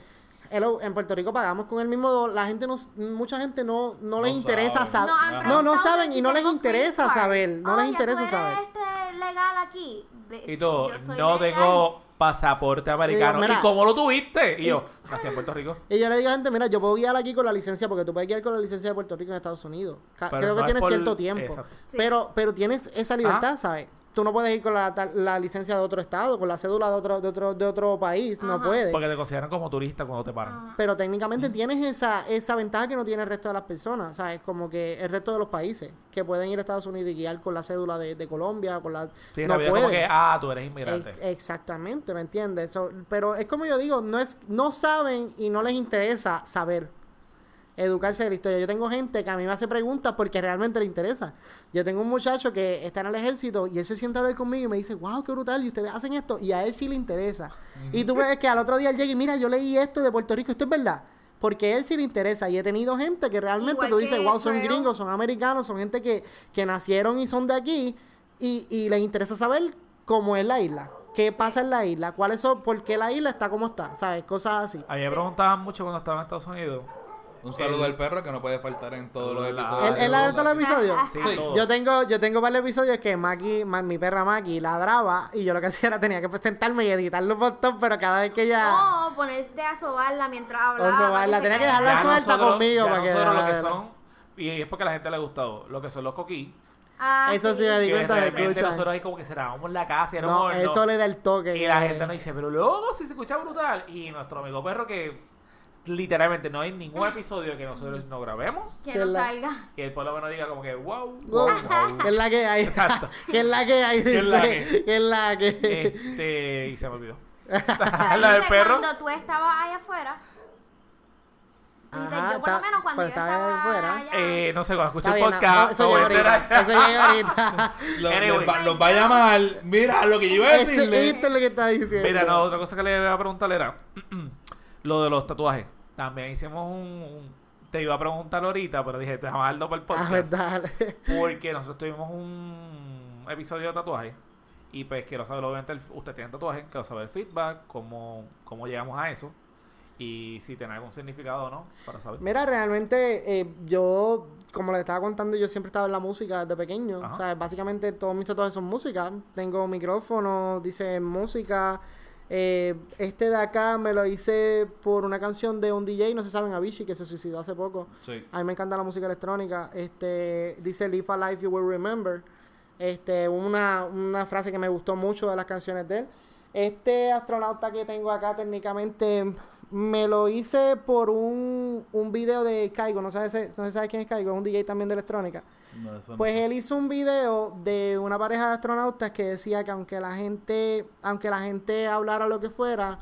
en Puerto Rico pagamos con el mismo... La gente mucha gente no les interesa saben. saber. No, No saben y no les tengo interesa green card. saber. No les interesa ¿tú saber. eres legal aquí? Y tú, Yo soy no legal. tengo pasaporte americano. mira, ¿Y cómo lo tuviste? Y yo, nací en Puerto Rico. Y yo le digo a gente, mira, yo puedo guiar aquí con la licencia, porque tú puedes guiar con la licencia de Puerto Rico en Estados Unidos. Pero Creo no que es tienes por- cierto tiempo. Exacto. Sí. Pero tienes esa libertad, ¿sabes? Tú no puedes ir con la licencia de otro estado, con la cédula de otro país, no Ajá. puedes. Porque te consideran como turista cuando te paran. Ah. Pero técnicamente tienes esa ventaja que no tiene el resto de las personas, ¿sabes? Como que el resto de los países que pueden ir a Estados Unidos y guiar con la cédula de Colombia, con la... Sí, no sabía como pueden. que, tú eres inmigrante. Exactamente, ¿me entiendes? Pero es como yo digo, no saben y no les interesa saber, educarse de la historia. Yo tengo gente que a mí me hace preguntas porque realmente le interesa. Yo tengo un muchacho que está en el ejército y él se sienta a hablar conmigo y me dice, wow, qué brutal, y ustedes hacen esto, y a él sí le interesa. Y tú ves que al otro día él llega y mira, yo leí esto de Puerto Rico, esto es verdad. Porque a él sí le interesa. Y he tenido gente que realmente Igual tú dices, que wow, son Trail. gringos, son americanos, son gente que nacieron y son de aquí y les interesa saber cómo es la isla. ¿Qué pasa en la isla? ¿Cuáles son? ¿Por qué la isla está como está? ¿Sabes? Cosas así. A mí me preguntaban mucho cuando estaba en Estados Unidos. Un saludo al perro que no puede faltar en todos los La- episodios. ¿Él ha de todos los episodios? Sí, Sí. todo. Yo tengo varios episodios que mi perra Maki ladraba y yo lo que hacía era tenía que pues, sentarme y editarlo un montón, pero cada vez que ella... O ponerte a sobarla mientras hablaba. sobarla, para que tenía se que dejarla callara. suelta conmigo ya para que nosotros lo que ladre. son, y es porque a la gente le ha gustado, lo que son los coquí. Ah, Eso sí me di Que cuenta de realmente escuchar. nosotros ahí como que cerrábamos la casa y era No, un horno. eso le da el toque. Y la gente nos dice, pero luego si se escucha brutal. Y nuestro amigo perro que literalmente no hay ningún episodio que nosotros no grabemos, Que Que no la- salga. que él por lo menos diga como que wow, Wow, wow. ¿qué es la que hay? Exacto. ¿Qué es la que hay? ¿Qué es la Dice, ¿qué es la que...? Y se me olvidó. Pero La del dice, perro. Cuando tú estabas allá afuera. Dice, Ajá, yo por lo está- menos cuando pues yo estaba estaba afuera. allá. No sé, cuando escuché Está el bien, podcast, eso no voy llega a ahorita. enterar. Eso llega ahorita. Anyway. Los va a llamar. Mira lo que yo iba a Eso, decirle. esto es lo que está diciendo. Mira, no, otra cosa que le iba a preguntar era lo de los tatuajes. También hicimos te iba a preguntar ahorita, pero dije, te vamos a darlo para el Ah, podcast. verdad. Porque nosotros tuvimos un episodio de tatuaje. Y pues quiero saber, obviamente, usted tiene tatuaje, quiero saber el feedback, cómo llegamos a eso. Y si tiene algún significado o no, para saber. Mira, realmente yo, como les estaba contando, yo siempre he estado en la música desde pequeño. Ajá. O sea, básicamente todos mis tatuajes son música. Tengo micrófono, dice música. Este de acá me lo hice por una canción de un DJ, no se saben, Avicii, que se suicidó hace poco. Sí. A mí me encanta la música electrónica. Dice Live a Life You Will Remember. Una frase que me gustó mucho de las canciones de él. Este astronauta que tengo acá técnicamente me lo hice por un video de Kaigo. No se sabe quién es Kaigo, es un DJ también de electrónica. No, eso no Pues sé. él hizo un video de una pareja de astronautas que decía que aunque la gente hablara lo que fuera,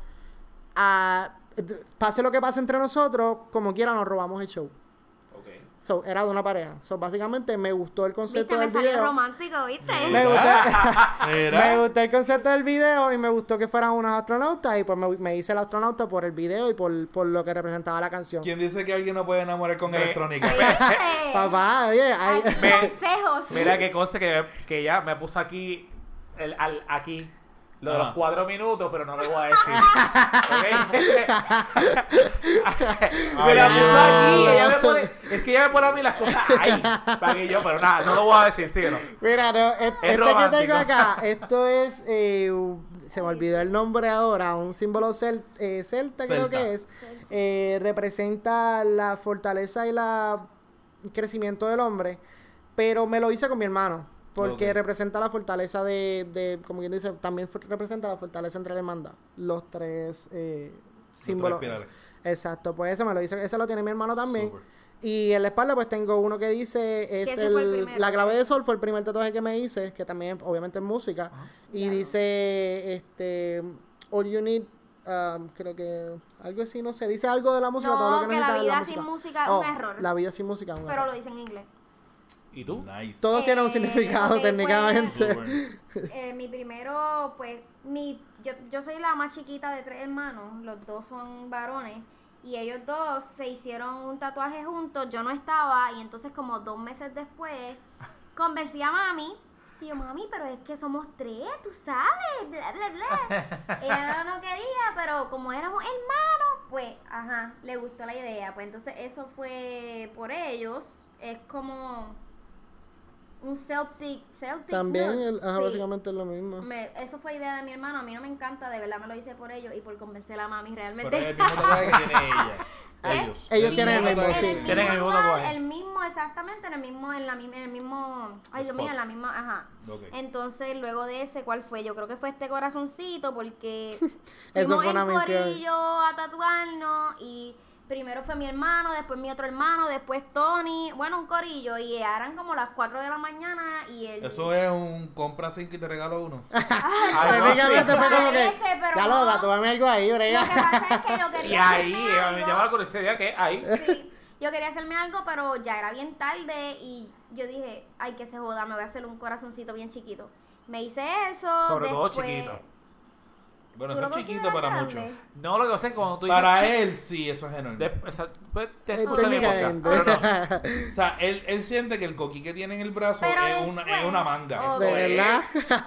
pase lo que pase entre nosotros, como quiera nos robamos el show. Ok. So, era de una pareja. So, básicamente me gustó el concepto Viste, me del salió video. romántico, ¿viste? Me gustó, Mira. me gustó el concepto del video y me gustó que fueran unos astronautas y pues me hice el astronauta por el video y por lo que representaba la canción. ¿Quién dice que alguien no puede enamorar con electrónica? ¿Viste? Papá, oye, Ay, consejos. Mira qué cosa que ya me puso aquí, aquí, lo de los Ajá. 4 minutos, pero no lo voy a decir. ¿Ok? Me la puso aquí, ella me pone, es que ella me pone a mí las cosas ahí, para que yo, pero nada, no lo voy a decir, síguelo. mira, no, este romántico. que tengo acá, esto es, se me olvidó el nombre ahora, un símbolo celta creo Celta. que es. Representa la fortaleza y el crecimiento del hombre, pero me lo hice con mi hermano, porque Ok. representa la fortaleza como quien dice, también representa la fortaleza entre la hermandad, los tres símbolos. pilares. Exacto, pues ese me lo hice, ese lo tiene mi hermano también. Súper. Y en la espalda pues tengo uno que dice, es ese fue el primero. la clave de sol fue el primer tatuaje que me hice, que también obviamente es música. Y Claro. dice, all you need, creo que algo así, no sé, dice algo de la música, todo lo No, que que la necesitas es vida sin música es un error. La vida sin música es un Pero error. lo dice en inglés. ¿Y tú? Nice. Todo tiene un significado ok, técnicamente. Mi primero, pues, yo soy la más chiquita de 3 hermanos, los 2 son varones, y ellos 2 se hicieron un tatuaje juntos, yo no estaba, y entonces como 2 meses después, convencí a mami, y yo, mami, pero es que somos 3, tú sabes, bla, bla, bla. Ella no quería, pero como éramos hermanos, pues, ajá, le gustó la idea, pues entonces eso fue por ellos, es como un Celtic También, look, sí. básicamente es lo mismo. Eso fue idea de mi hermano, a mí no me encanta, de verdad me lo hice por ellos y por convencer a mami Pero es realmente. el mismo tatuaje que tiene ella. ¿Qué? Ellos tienen el mismo, tatuaje sí. que tiene. Tienen el mismo lugar, tatuaje. el mismo, exactamente, en el mismo, ay Dios mío, Spot. en la misma, ajá. Ok. Entonces, luego de ese, ¿cuál fue? Yo creo que fue este corazoncito, porque Eso fuimos fue una en mención. corillo a tatuarnos y primero fue mi hermano, después mi otro hermano, después Tony, bueno, un corillo, y eran como las 4 de la mañana y él... Eso es un compra 5 y te regalo uno. Ay, no, Técnicamente sí. fue como que, Parece, pero ya no. lo tatúame algo ahí, Lo brega. que pasa es que yo quería Y ahí hacerme me algo. llama la curiosidad que ahí. Sí, yo quería hacerme algo, pero ya era bien tarde y yo dije, ay, que se joda, me voy a hacer un corazoncito bien chiquito. Me hice eso. Sobre todo después- chiquito. Bueno, ¿Tú eso lo es chiquito consideras para grande? muchos. No, lo que pasa es que cuando tú dices. Para chi- él sí, eso es enorme. pues, Técnicamente. pero no. O sea, él siente que el coquí que tiene en el brazo Pero es después- una manga. Ok. De verdad.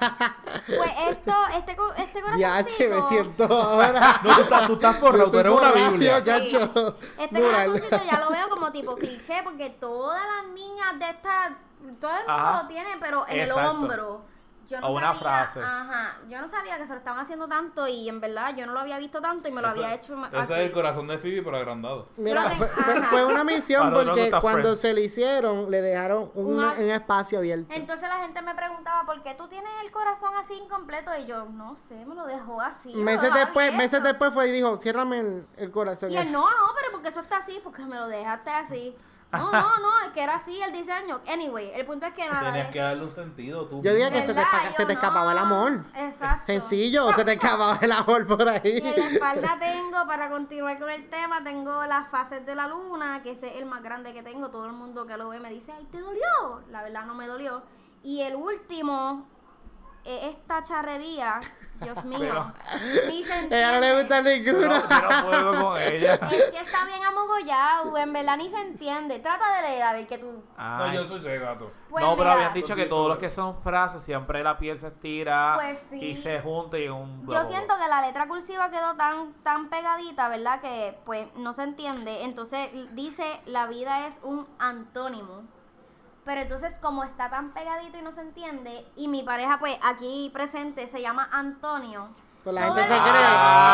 Pues este corazoncito. Ya, che, me siento ahora. No, tú estás forrado, tú eres una Biblia. Ya, chacho. Este Mural. corazoncito ya lo veo como tipo cliché, porque todas las niñas de esta, todo el mundo Ajá. lo tiene, pero en Exacto. el hombro. Yo no O una sabía, frase. Ajá, yo no sabía que se lo estaban haciendo tanto y en verdad yo no lo había visto tanto y me lo había hecho Ese aquí. es el corazón de Phoebe, pero agrandado. Mira, Yo lo tengo- fue ajá. una misión Para los que porque no cuando Friends. se le hicieron, le dejaron un espacio abierto. Entonces la gente me preguntaba, ¿por qué tú tienes el corazón así incompleto? Y yo, no sé, me lo dejó así. me Meses lo dejaba meses abierto. después fue y dijo, ciérrame el corazón. Y él, no, pero porque eso está así, porque me lo dejaste así. No, es que era así el diseño. Anyway, el punto es que nada. Tenías que darle un sentido tú. Yo diría misma. que se te, ¿Verdad? se Yo te escapaba el amor. Exacto. Sencillo, se te escapaba el amor por Y en la ahí. espalda tengo, para continuar con el tema, tengo las fases de la luna, que ese es el más grande que tengo. Todo el mundo que lo ve me dice, ay, ¿te dolió? La verdad no me dolió. Y el último, esta charrería, Dios mío, Pero- ni se A ella no le gusta entiende. Yo ninguno. no puedo con ella. Es que está bien amogollado, en verdad ni se entiende. Trata de leer a ver que tú... No, Ay. yo soy ese gato. Pues No, pero mira, habían dicho que todos los que son frases, siempre la piel se estira Pues sí. y se junta y en un... Yo siento que la letra cursiva quedó tan pegadita, ¿verdad? Que pues no se entiende. Entonces dice, la vida es un antónimo. Pero entonces como está tan pegadito y no se entiende, y mi pareja pues aquí presente se llama Antonio. Pues la Todo gente se el- cree.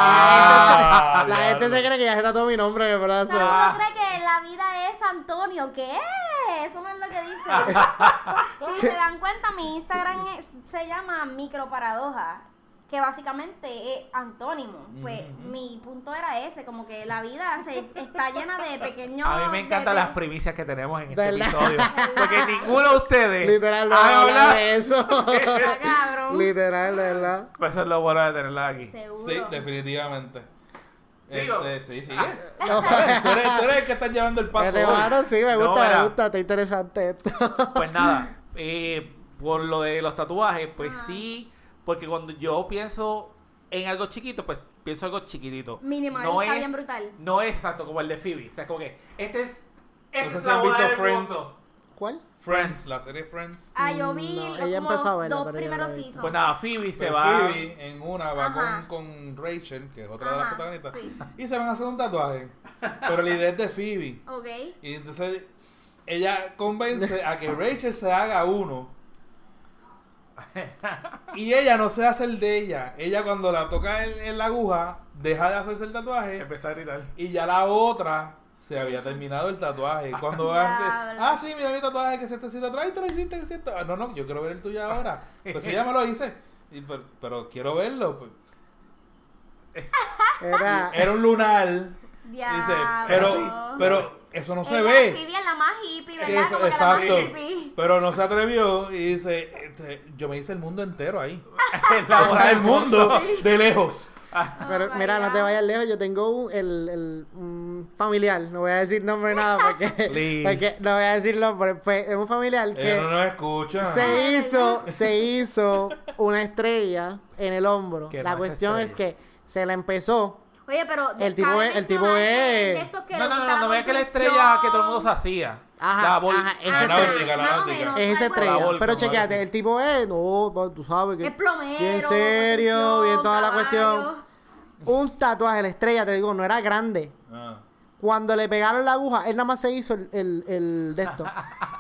Ah, La gente se diablo. cree que ya está todo mi nombre en el brazo. Todo el mundo cree que la vida es Antonio. ¿Qué? Eso no es lo que dice. Si se dan cuenta, mi Instagram se llama Microparadoja, que básicamente es antónimo. Pues mi punto era ese, como que la vida está llena de pequeños... A mí me encantan de- las primicias que tenemos en este ¿Verdad? episodio. Porque ninguno de ustedes Literal, no han habla hablado. de eso. Está cabrón. Literal, de verdad. Pues eso es lo bueno de tenerla aquí. Seguro. Sí, definitivamente. ¿Sigo? Sí, sigue. No, Tú eres el que está llevando el paso. Pero, hoy. bueno, sí, me No, gusta, mira. me gusta. Está interesante esto. Pues nada, por lo de los tatuajes, pues Ajá. sí, porque cuando yo pienso en algo chiquito, pues pienso algo chiquitito. Minimalista, bien brutal. No es exacto como el de Phoebe. O sea, como que esta No sé es si la han boda visto del Friends. mundo. ¿Cuál? Friends, la serie Friends. Ah, yo vi No, los ella como empezó a verla, dos pero yo no primeros la vi. seasons. Pues nada, Phoebe se Pues va. Phoebe en una va Ajá. con Rachel, que es otra de las Ajá, protagonistas, sí. y se van a hacer un tatuaje. Pero la idea es de Phoebe. Ok. Y entonces ella convence a que Rachel se haga uno. Y ella no se hace el de ella. Ella cuando la toca en la aguja, deja de hacerse el tatuaje. Empezar a gritar. Y ya la otra se había terminado el tatuaje. Cuando hace, Diablo. sí, mira mi tatuaje que se te hiciste atrás y te lo hiciste, que se te... No, no, yo quiero ver el tuyo ahora. Pues sí, ya me lo hice. Y, pero quiero verlo. Pues. Era. Era un lunar. Dice, Diablo. pero eso no se Ella, ve. Phoebe es la más hippie, Que ¿verdad? eso- Como que la más exacto. hippie. Pero no se atrevió y dice, yo me hice el mundo entero ahí. La O voz sea, del el mundo de lejos. Pero Oh, mira, my no te God. vayas lejos. Yo tengo un familiar. No voy a decir nombre nada porque no voy a decir nombre. Pues, es un familiar que Ella no nos escucha. se hizo una estrella en el hombro. Que La no es cuestión es estrella. que se la empezó. Oye, pero El tipo cabe es- el tipo mencionar es- que de estos que No, le no, gusta no, no veas que la construcción. estrella que todo el mundo se hacía. Ajá, La bol- ajá, esa La estrella. náutica, la Más o náutica. menos, Es esa algo así. estrella. Volcom, Pero algo chequéate, así. el tipo es, no, pues, tú sabes que Es plomero. bien serio, bien toda la caballo. cuestión. Un tatuaje, la estrella, te digo, no era grande. Ah. Cuando le pegaron la aguja, él nada más se hizo el de esto.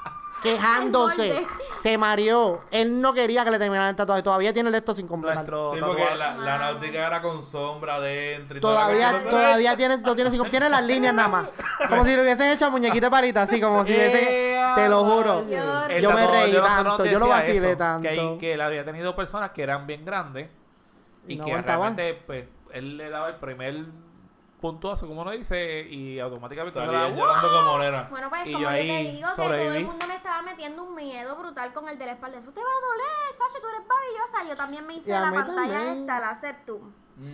Quejándose. El molde. Se mareó. Él no quería que le terminaran el tatuaje. Todavía tiene el de esto sin completar. Nuestro Sí, porque tatuador. la náutica era con sombra adentro y toda la Todavía, cuestión. todavía tiene las líneas nada más. Como si le hubiesen hecho muñequita de palita, así como si hubiesen. Te lo juro. El Yo me tatuador reí de nosotros tanto, nos yo lo decía vacilé eso, tanto. Que él había tenido personas que eran bien grandes y No que aguantaban. realmente, pues, él le daba el primer puntuazo, como uno dice, y automáticamente le Salía daba, llorando como nena. Bueno, pues Y como yo yo te ahí digo, que todo sobreviví. el mundo me estaba metiendo un miedo brutal con el de la espalda. Eso te va a doler, Sasha, tú eres maravillosa. Yo también me Y hice a la mí pantalla también. esta, la Septum.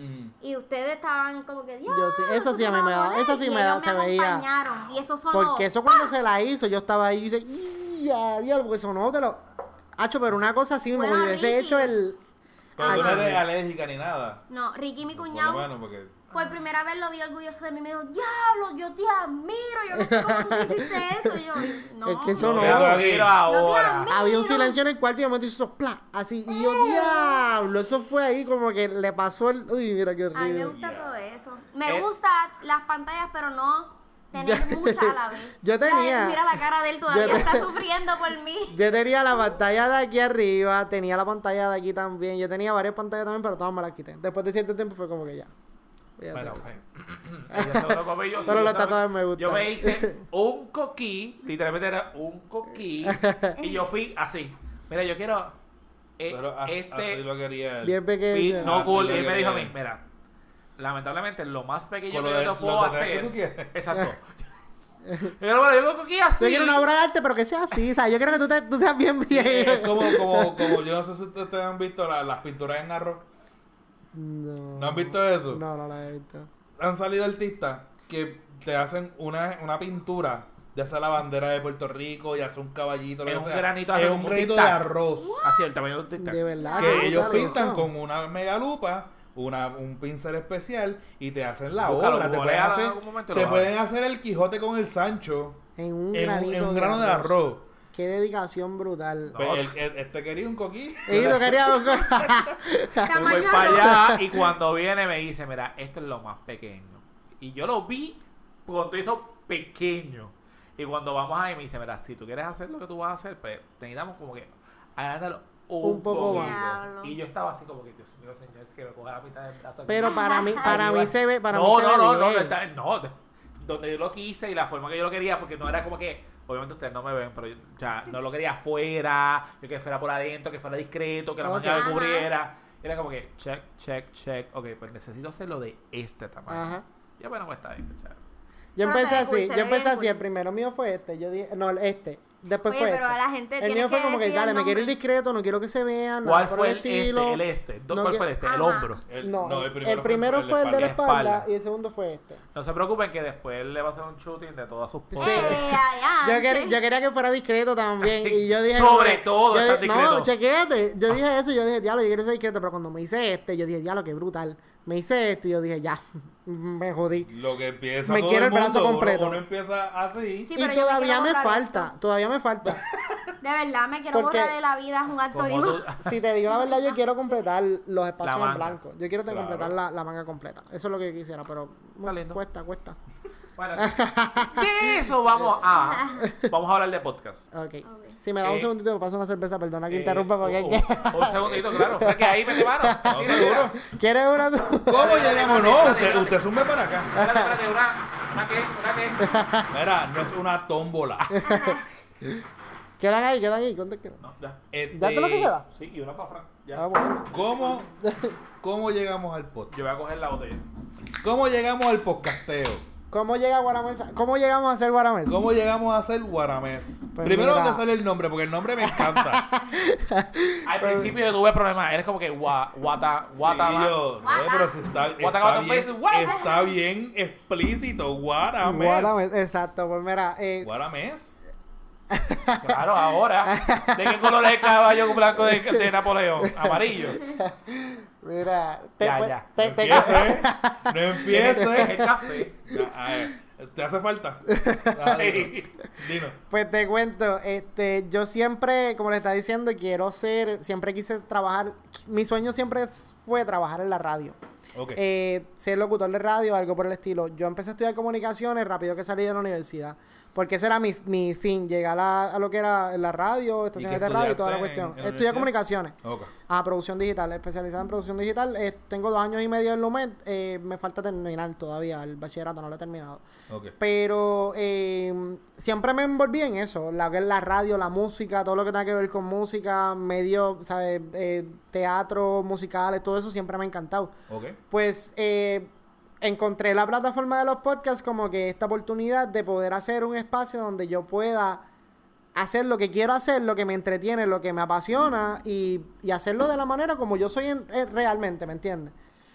Y ustedes estaban como que, Dios, Yo sí, esa sí a mí me da, esa sí me da, se veía. acompañaron. Y eso sonó. Porque eso cuando se la hizo, yo estaba ahí y dice, ¡ya, diablo! Porque eso no te lo. Hacho, pero una cosa así, como Bueno, si hubiese Ricky. hecho el. Pero tú no Ay, eres alérgica ni nada. No, Ricky, mi Por lo cuñado, menos, porque... por primera vez lo vi orgulloso de mí. Me dijo, diablo, yo te admiro. Yo no sé cómo tú hiciste eso. Y yo, no. Es que eso "No, no. te admiro Yo te ahora". admiro. Había un silencio en el cuarto y de momento hizo ¡plá! Así. Y yo, diablo. Eso fue ahí como que le pasó el. Uy, mira qué A mí me horrible. gusta Ya. todo eso. Me gustan las pantallas, pero no tener muchas a la vez. Yo tenía- Mira la cara de él, todavía yo está te- sufriendo por mí. Yo tenía la pantalla de aquí arriba, tenía la pantalla de aquí también. Yo tenía varias pantallas también, pero todas me las quité. Después de cierto tiempo fue como que ya. Fíjate Bueno, eso. pues, ella se lo comió, yo sí, Pero yo los se lo- tatuajes me gustan. Yo me hice un coquí, literalmente era un coquí, y yo fui así. Mira, yo quiero Pero así lo quería él. Bien y pequeño. no Así cool. lo Y él me dijo a mí, quería. mira, lamentablemente lo más pequeño Con que lo yo de- te puedo los detalles hacer. que tú quieres. Exacto. Y yo, bueno, yo tengo coquí así. Yo quiero una obra de arte, pero que sea así. O sea, yo quiero que tú seas bien bien. Es como, yo no sé si ustedes han visto las pinturas en arroz. No. ¿No han visto eso? No, no la he visto. Han salido artistas que te hacen una pintura, ya sea la bandera de Puerto Rico, ya sea un caballito, lo Es que un sea. granito de es arroz, un un granito de tic-tac. arroz. Así, el tamaño de un tic-tac. De verdad. Que qué ellos brutal pintan eso. con una mega lupa, un pincel especial y te hacen la Búscalo, obra. Te pueden googlealo en hacer, algún momento y te lo pueden hacer el Quijote con el Sancho En un en granito un grano de arroz. Qué dedicación brutal. No. Pues este quería un coquí. Y tú querías Pues voy Tamaño para arroz. allá y cuando viene me dice, mira, esto es lo más pequeño. Y yo lo vi cuando hizo pequeño. Y cuando vamos ahí me dice, mira, si tú quieres hacer lo que tú vas a hacer, pues necesitamos como que agrandarlo Un poco poquito. más. Diablo. Y yo estaba así como que, Dios mío, señor, es que me coja la mitad del brazo aquí. Pero para mí se ve, para mí no, se no, ve no, no, bien. donde yo lo quise y la forma que yo lo quería, porque no era como que, obviamente ustedes no me ven, pero yo, o sea, no lo quería afuera, yo que fuera por adentro, que fuera discreto, que la Ok. mañana Ajá. me cubriera. Era como que, check, check, check, ok, pues necesito hacerlo de este tamaño. Ajá. Ya bueno, pues está bien, chévere. Yo Pero empecé se ve cool, así, se yo ve empecé bien así, cool. el primero mío fue este, yo dije, no, este, después Oye, fue pero este. a la gente El tiene mío fue que como que, decir dale, el me quiero ir nombre. discreto, no quiero que se vean, ¿Cuál nada por fue el estilo. el este? No ¿Cuál que- fue el este? El Ajá. hombro. No, el el primero fue el de la espalda espalda. y el segundo fue este. No se preocupen que después él le va a hacer un shooting de todas sus poses. Yo quería que fuera discreto también y yo dije... Sobre como que- todo yo estar dije, discreto. No, chequéate, yo dije eso, yo dije, diablo, yo quiero ser discreto, pero cuando me hice este, yo dije, diablo, qué brutal. Me hice este y yo dije, ya, me jodí. Lo que empieza Me todo quiero el mundo, brazo completo. Uno empieza así. Sí, Y pero yo me todavía quiero me borrar falta, esto. todavía me falta. De verdad, me quiero Porque- borrar de la vida Juan Como Antonio. tú- Si te digo la verdad, yo quiero completar los espacios La en manga. blanco. Yo quiero Claro. completar la manga completa. Eso es lo que yo quisiera, pero Está lindo. cuesta. Bueno, de eso vamos a hablar de podcast. Ok. Si me da un segundito, me paso una cerveza, perdona que interrumpa porque Un segundito, claro. O sea que ahí mete mano. No, seguro. ¿Quieres una tú? ¿Cómo llegamos? No, usted zumbe para acá. Espérate, una que. Mira, no es una tómbola. Quedan ahí. ¿Cuánto queda? No, ya. ¿Ya te lo que queda? Sí, y una para Frank. Ya. Ah, bueno. ¿Cómo llegamos al podcast? Yo voy a coger la botella. ¿Cómo llegamos al podcasteo? ¿Cómo llega Guaramesa? ¿Cómo llegamos a ser Guaramés? ¿Cómo llegamos a hacer Guaramés? Pues Primero, mira. ¿dónde sale el nombre? Porque el nombre me encanta. Al principio yo tuve problemas. Eres como que guata. Sí, yo, no, pero si está bien explícito. Guaramés. Guaramés, exacto. Pues mira, Guaramés. Claro, ahora. ¿De qué color es el caballo blanco de Napoleón? Amarillo. mira, Ya. No empiece. No Es empiece. café. A ver, ¿te hace falta? Dale, Dino. Pues te cuento, yo siempre, como le estaba diciendo, siempre quise trabajar, mi sueño siempre fue trabajar en la radio. Ok. Ser locutor de radio, algo por el estilo. Yo empecé a estudiar comunicaciones rápido que salí de la universidad. Porque ese era mi fin, llegar a lo que era la radio, estaciones de radio y toda la cuestión. en la Estudié universidad? comunicaciones. Ok. Producción digital, especializada en producción digital. Tengo 2 años y medio en Lumet. Me falta terminar todavía el bachillerato, no lo he terminado. Ok. Pero siempre me envolví en eso, la que es la radio, la música, todo lo que tenga que ver con música, medio, ¿sabes? Teatro, musicales, todo eso siempre me ha encantado. Ok. Pues encontré la plataforma de los podcasts como que esta oportunidad de poder hacer un espacio donde yo pueda hacer lo que quiero hacer, lo que me entretiene, lo que me apasiona y hacerlo de la manera como yo soy realmente, ¿me entiendes?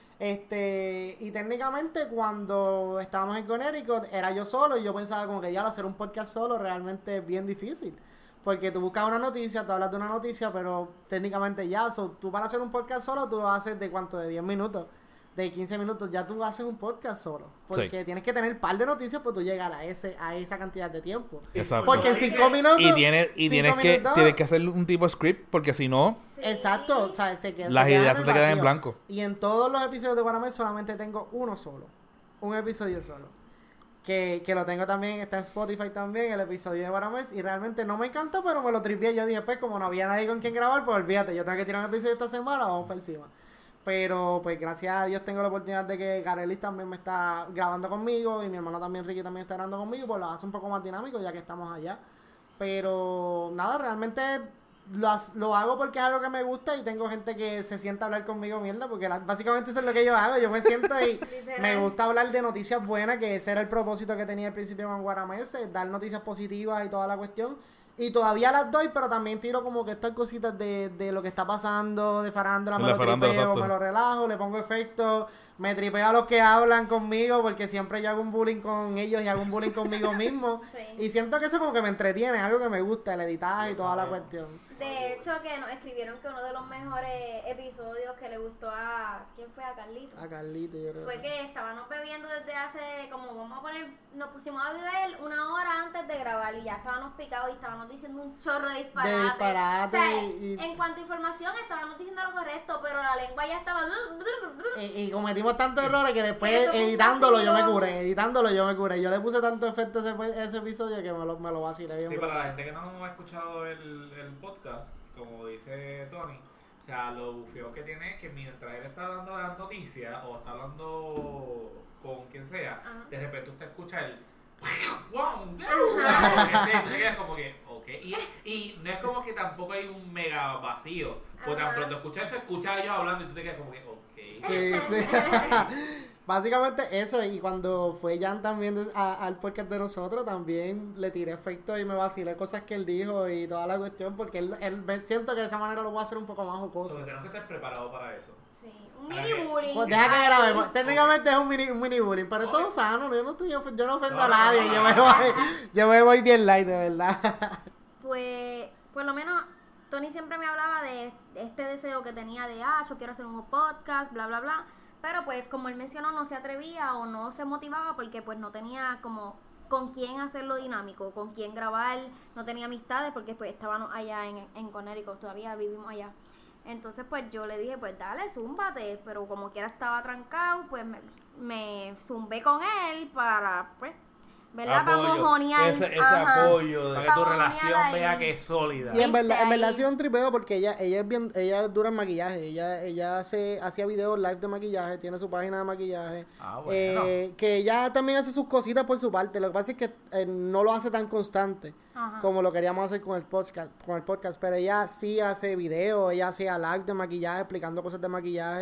Y técnicamente cuando estábamos en Connecticut era yo solo y yo pensaba como que ya hacer un podcast solo realmente es bien difícil. Porque tú buscas una noticia, tú hablas de una noticia, pero técnicamente tú para hacer un podcast solo tú haces de cuánto, de 10 minutos, de 15 minutos, ya tú haces un podcast solo. Porque tienes que tener un par de noticias para tú llegar a esa cantidad de tiempo. Exacto. Porque en 5 minutos... Y tienes que hacer un tipo de script porque si no, Exacto, o sea, se queda, las te quedan ideas se te quedan en vacío. blanco. Y en todos los episodios de Guaramés solamente tengo uno solo. Un episodio solo. Que lo tengo también, está en Spotify también, el episodio de Guaramés. Y realmente no me encantó, pero me lo tripié. Yo dije, pues como no había nadie con quien grabar, pues olvídate, yo tengo que tirar un episodio esta semana, vamos para encima. Pero pues gracias a Dios tengo la oportunidad de que Carelis también me está grabando conmigo y mi hermano también, Ricky, también está grabando conmigo, pues lo hace un poco más dinámico ya que estamos allá. Pero nada, realmente lo hago porque es algo que me gusta y tengo gente que se sienta a hablar conmigo mierda, porque básicamente eso es lo que yo hago. Yo me siento y me gusta hablar de noticias buenas, que ese era el propósito que tenía al principio con Guaramés, dar noticias positivas y toda la cuestión. Y todavía las doy, pero también tiro como que estas cositas de lo que está pasando, de farándula, me lo tripeo, me lo relajo, le pongo efectos, me tripeo a los que hablan conmigo, porque siempre yo hago un bullying con ellos y hago un bullying conmigo mismo. Sí. Y siento que eso como que me entretiene, es algo que me gusta, el editaje y toda la cuestión. De hecho, que nos escribieron que uno de los mejores episodios que le gustó a... ¿Quién fue? A Carlito. A Carlito, yo creo. Fue que estábamos bebiendo desde hace, como vamos a poner, nos pusimos a beber 1 hora antes de grabar y ya estábamos picados y estábamos diciendo un chorro de disparate. De disparate O sea, y- en cuanto a información estábamos diciendo lo correcto, pero la lengua ya estaba... Y cometimos tantos errores que después Eso fue un editándolo yo me vacilón. curé. Yo le puse tanto efecto a ese episodio que me lo vacilé bien. Sí, brutal. para la gente que no ha escuchado el podcast, como dice Tony, o sea, lo bufeo que tiene es que mientras él está dando las noticias o está hablando con quien sea, Ajá. de repente usted escucha el ¡wow! Tú te quedas como que, ok. Y no es como que tampoco hay un mega vacío. Pues tan Ajá. pronto escuchas eso, escuchas a ellos hablando y tú te quedas como que, ok. Sí, sí. Básicamente eso, y cuando fue Jan también al podcast de nosotros, también le tiré efectos y me vacilé cosas que él dijo y toda la cuestión, porque siento que de esa manera lo voy a hacer un poco más jocoso. Sobre, tenemos que estar preparados para eso. Sí, un mini bullying. Pues deja que Ay, grabemos. Técnicamente es un mini bullying, pero es todo sano. Yo no ofendo No, a nadie. no. Yo me voy bien light, de verdad. Pues, por lo menos, Tony siempre me hablaba de este deseo que tenía de, yo quiero hacer un podcast, bla, bla, bla. Pero pues, como él mencionó, no se atrevía o no se motivaba porque pues no tenía como con quién hacerlo dinámico, con quién grabar, no tenía amistades porque pues estábamos allá en Connecticut, todavía vivimos allá. Entonces pues yo le dije, pues dale, zúmbate, pero como quiera estaba trancado, pues me zumbé con él para, pues, ¿verdad? Para mojonear. Ese Ajá. apoyo. Para De... que tu Vamos a relación mirar vea ahí. que es sólida. Y en verdad ha ahí. sido un tripeo porque ella es dura en maquillaje. Ella hacía videos live de maquillaje, tiene su página de maquillaje. Ah, bueno. Que ella también hace sus cositas por su parte. Lo que pasa es que no lo hace tan constante Ajá. como lo queríamos hacer con el podcast. Pero ella sí hace videos, ella hacía live de maquillaje, explicando cosas de maquillaje.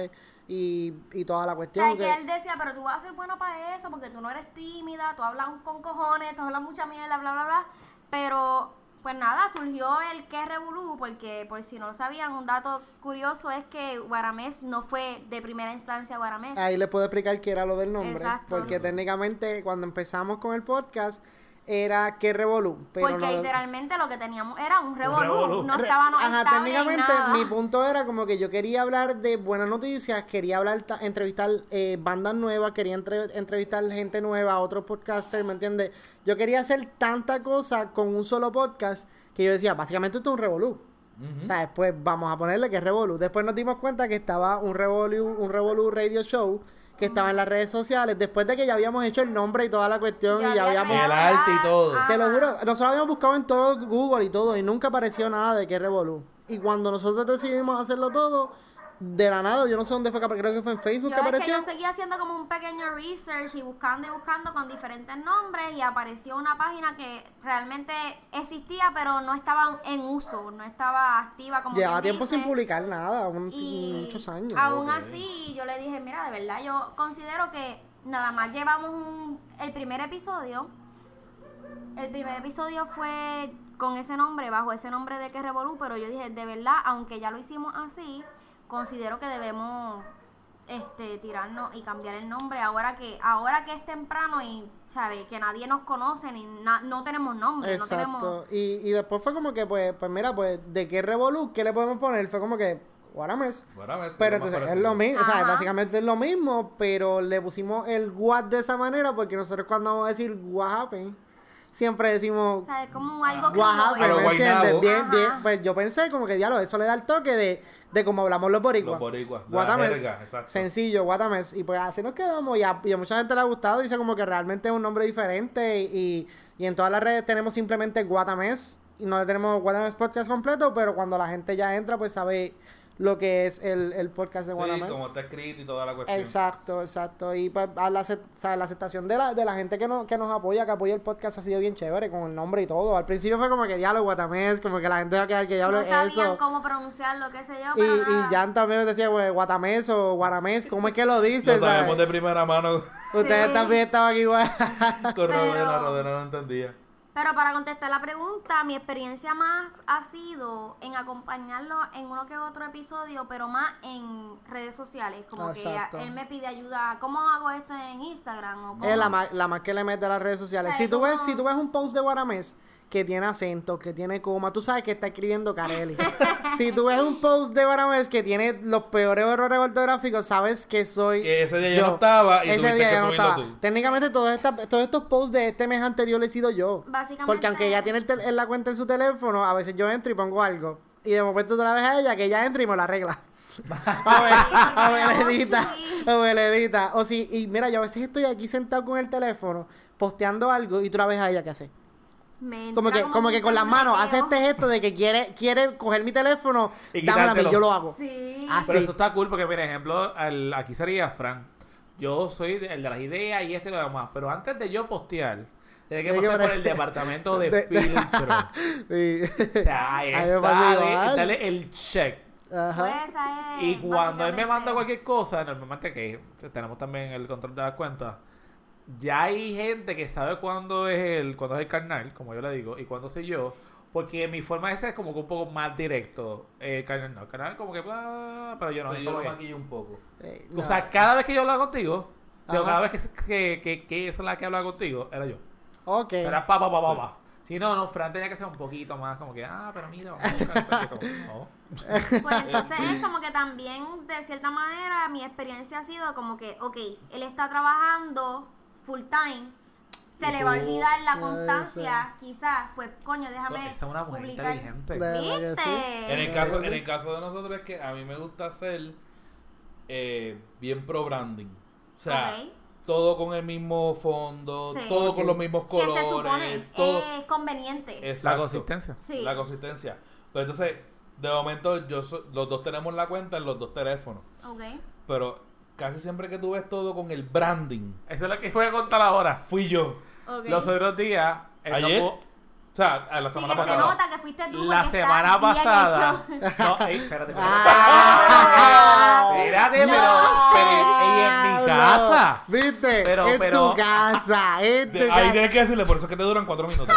y toda la O cuestión. sea, que él decía, pero tú vas a ser bueno para eso porque tú no eres tímida, tú hablas con cojones, tú hablas mucha mierda, bla, bla, bla. Pero, pues nada, surgió el que revolú, porque por si no lo sabían, un dato curioso es que Guaramés no fue de primera instancia Guaramés. Ahí les puedo explicar qué era lo del nombre. Exacto. Porque técnicamente cuando empezamos con el podcast era que revolú. Pero Porque no, literalmente lo que teníamos era un revolú. revolú. No estaba Ajá, estable técnicamente en nada. mi punto era como que yo quería hablar de buenas noticias, quería hablar, entrevistar bandas nuevas, quería entrevistar gente nueva, otros podcasters, ¿me entiendes? Yo quería hacer tanta cosa con un solo podcast que yo decía, básicamente esto es un revolú. O sea, después vamos a ponerle que es revolú. Después nos dimos cuenta que estaba un revolú radio show que estaba en las redes sociales, después de que ya habíamos hecho el nombre y toda la cuestión y ya habíamos... El arte y todo. Te lo juro, nosotros habíamos buscado en todo Google y todo y nunca apareció nada de que revolú. Y cuando nosotros decidimos hacerlo todo, de la nada, yo no sé dónde fue que creo que fue en Facebook que Es que apareció. yo seguía haciendo como un pequeño research y buscando con diferentes nombres y apareció una página que realmente existía pero no estaba en uso, no estaba activa como Llevaba quien tiempo dice. sin publicar nada, Y muchos años. aún Ok. así yo le dije, mira, de verdad yo considero que nada más llevamos el primer episodio. El primer episodio fue con ese nombre, bajo ese nombre de que revolú, pero yo dije, de verdad, aunque ya lo hicimos así, considero que debemos tirarnos y cambiar el nombre ahora que es temprano y sabe que nadie nos conoce ni no tenemos nombre, no tenemos. Exacto. Y después fue como que, pues mira, pues, ¿de qué revolú? ¿Qué le podemos poner? Fue como que, Guaramés. Guaramés, Pero lo más entonces es parecido. lo mismo, o sea, Ajá. básicamente es lo mismo, pero le pusimos el what de esa manera porque nosotros cuando vamos a decir what happened, siempre decimos O sea, es como algo what criollo. happened, A lo ¿me entiendes? guaynabo. Bien, Ajá. bien, pues yo pensé como que diablo, eso le da el toque de como hablamos los boricuas. Los boricuas, la Guatamés. jerga, exacto. Sencillo, Guatamés. Y pues así nos quedamos y a mucha gente le ha gustado, dice como que realmente es un nombre diferente y en todas las redes tenemos simplemente Guatamés y no le tenemos Guatamés Podcast completo, pero cuando la gente ya entra pues sabe lo que es el podcast de Sí, Guatamés. como está escrito y toda la cuestión. Exacto. Y pues la aceptación de la gente que nos apoya, que apoya el podcast ha sido bien chévere con el nombre y todo. Al principio fue como que diablo Guatamés, como que la gente va a quedar que diablo No es sabían eso. cómo pronunciarlo, qué sé yo, Y, pero y nada. Jan también decía, pues, Guatamés o Guaramés, ¿cómo es que lo dice? Lo sabemos ¿sabes? de primera mano. Ustedes Sí. también estaban igual. Con Pero- Rodena no entendía. Pero para contestar la pregunta, mi experiencia más ha sido en acompañarlo en uno que otro episodio, pero más en redes sociales. Como Exacto. que él me pide ayuda, ¿cómo hago esto en Instagram? O cómo? Es la más que le mete a las redes sociales. ¿Sabe Si tú ves, cómo? si tú ves un post de Guaramés que tiene acento, que tiene coma, tú sabes que está escribiendo Carelli. Si tú ves un post de Guaramés que tiene los peores errores ortográficos, sabes que soy Que ese día yo no estaba y ese tuviste día que yo no subirlo estaba. tú. Técnicamente todos estos posts de este mes anterior lo he sido yo. Básicamente- Porque aunque ella tiene en la cuenta en su teléfono, a veces yo entro y pongo algo. Y de momento tú la ves a ella que ella entra y me lo arregla. A ver, edita. Sí. O me lo edita. O si, y mira, yo a veces estoy aquí sentado con el teléfono, posteando algo, y tú la ves a ella que hace. Me Como entra que un con las manos hace tecneteo. este gesto de que quiere coger mi teléfono, Y dámelo a mí, quitártelo. yo lo hago. Sí. Ah, Pero sí. eso está cool porque, por ejemplo, aquí sería Fran. Yo soy el de las ideas y y lo demás. Pero antes de yo postear, tiene que Hay que pasar por poner- el departamento de de- filtro. Sí. O sea, ahí A mí me está, pasa igual. dale el check. Ajá. Pues esa es Y cuando él me manda básicamente- cualquier cosa, normalmente que tenemos también el control de las cuentas, ya hay gente que sabe cuándo es el carnal, como yo le digo, y cuándo soy yo, porque mi forma de ser es como que un poco más directo. Carnal no, carnal como que bla, pero yo no. Sí, es yo como lo que- maquillo un poco. No. O sea, cada vez que yo hablaba contigo, digo, Ajá. cada vez que esa es la que hablaba contigo, era yo. Ok. Era pa. Si no, Fran tenía que ser un poquito más como que, pero mira, vamos a buscar esto, como, no. Pues entonces es como que también, de cierta manera, mi experiencia ha sido como que, ok, él está trabajando full time, se Y le va a tú- olvidar la Puede constancia, quizás, pues coño, déjame Esa es una mujer publicar. inteligente. De verdad que ¿Viste? sí. En el Sí, caso, sí. en el caso de nosotros es que a mí me gusta hacer bien pro branding. O sea, Ok. todo con el mismo fondo, Sí. todo Ok. con los mismos Que colores. se supone todo. es conveniente. La Exacto. consistencia. Sí. La consistencia. Pero entonces, de momento, los dos tenemos la cuenta en los dos teléfonos. Ok. Pero casi siempre que tú ves todo con el branding, Eso es lo que voy a contar ahora. fui yo. Ok. Los otros días, él no ¿Ayer? pudo- sea, a la Sí, semana que se pasada. nota que fuiste tú. La porque semana estás bien pasada. hecho. No, espérate. Ah, Espérate, no. pero ella en mi casa. ¿Viste? Pero- en pero- tu casa, en tu Ahí casa. tienes que decirle, por eso es que te duran 4 minutos.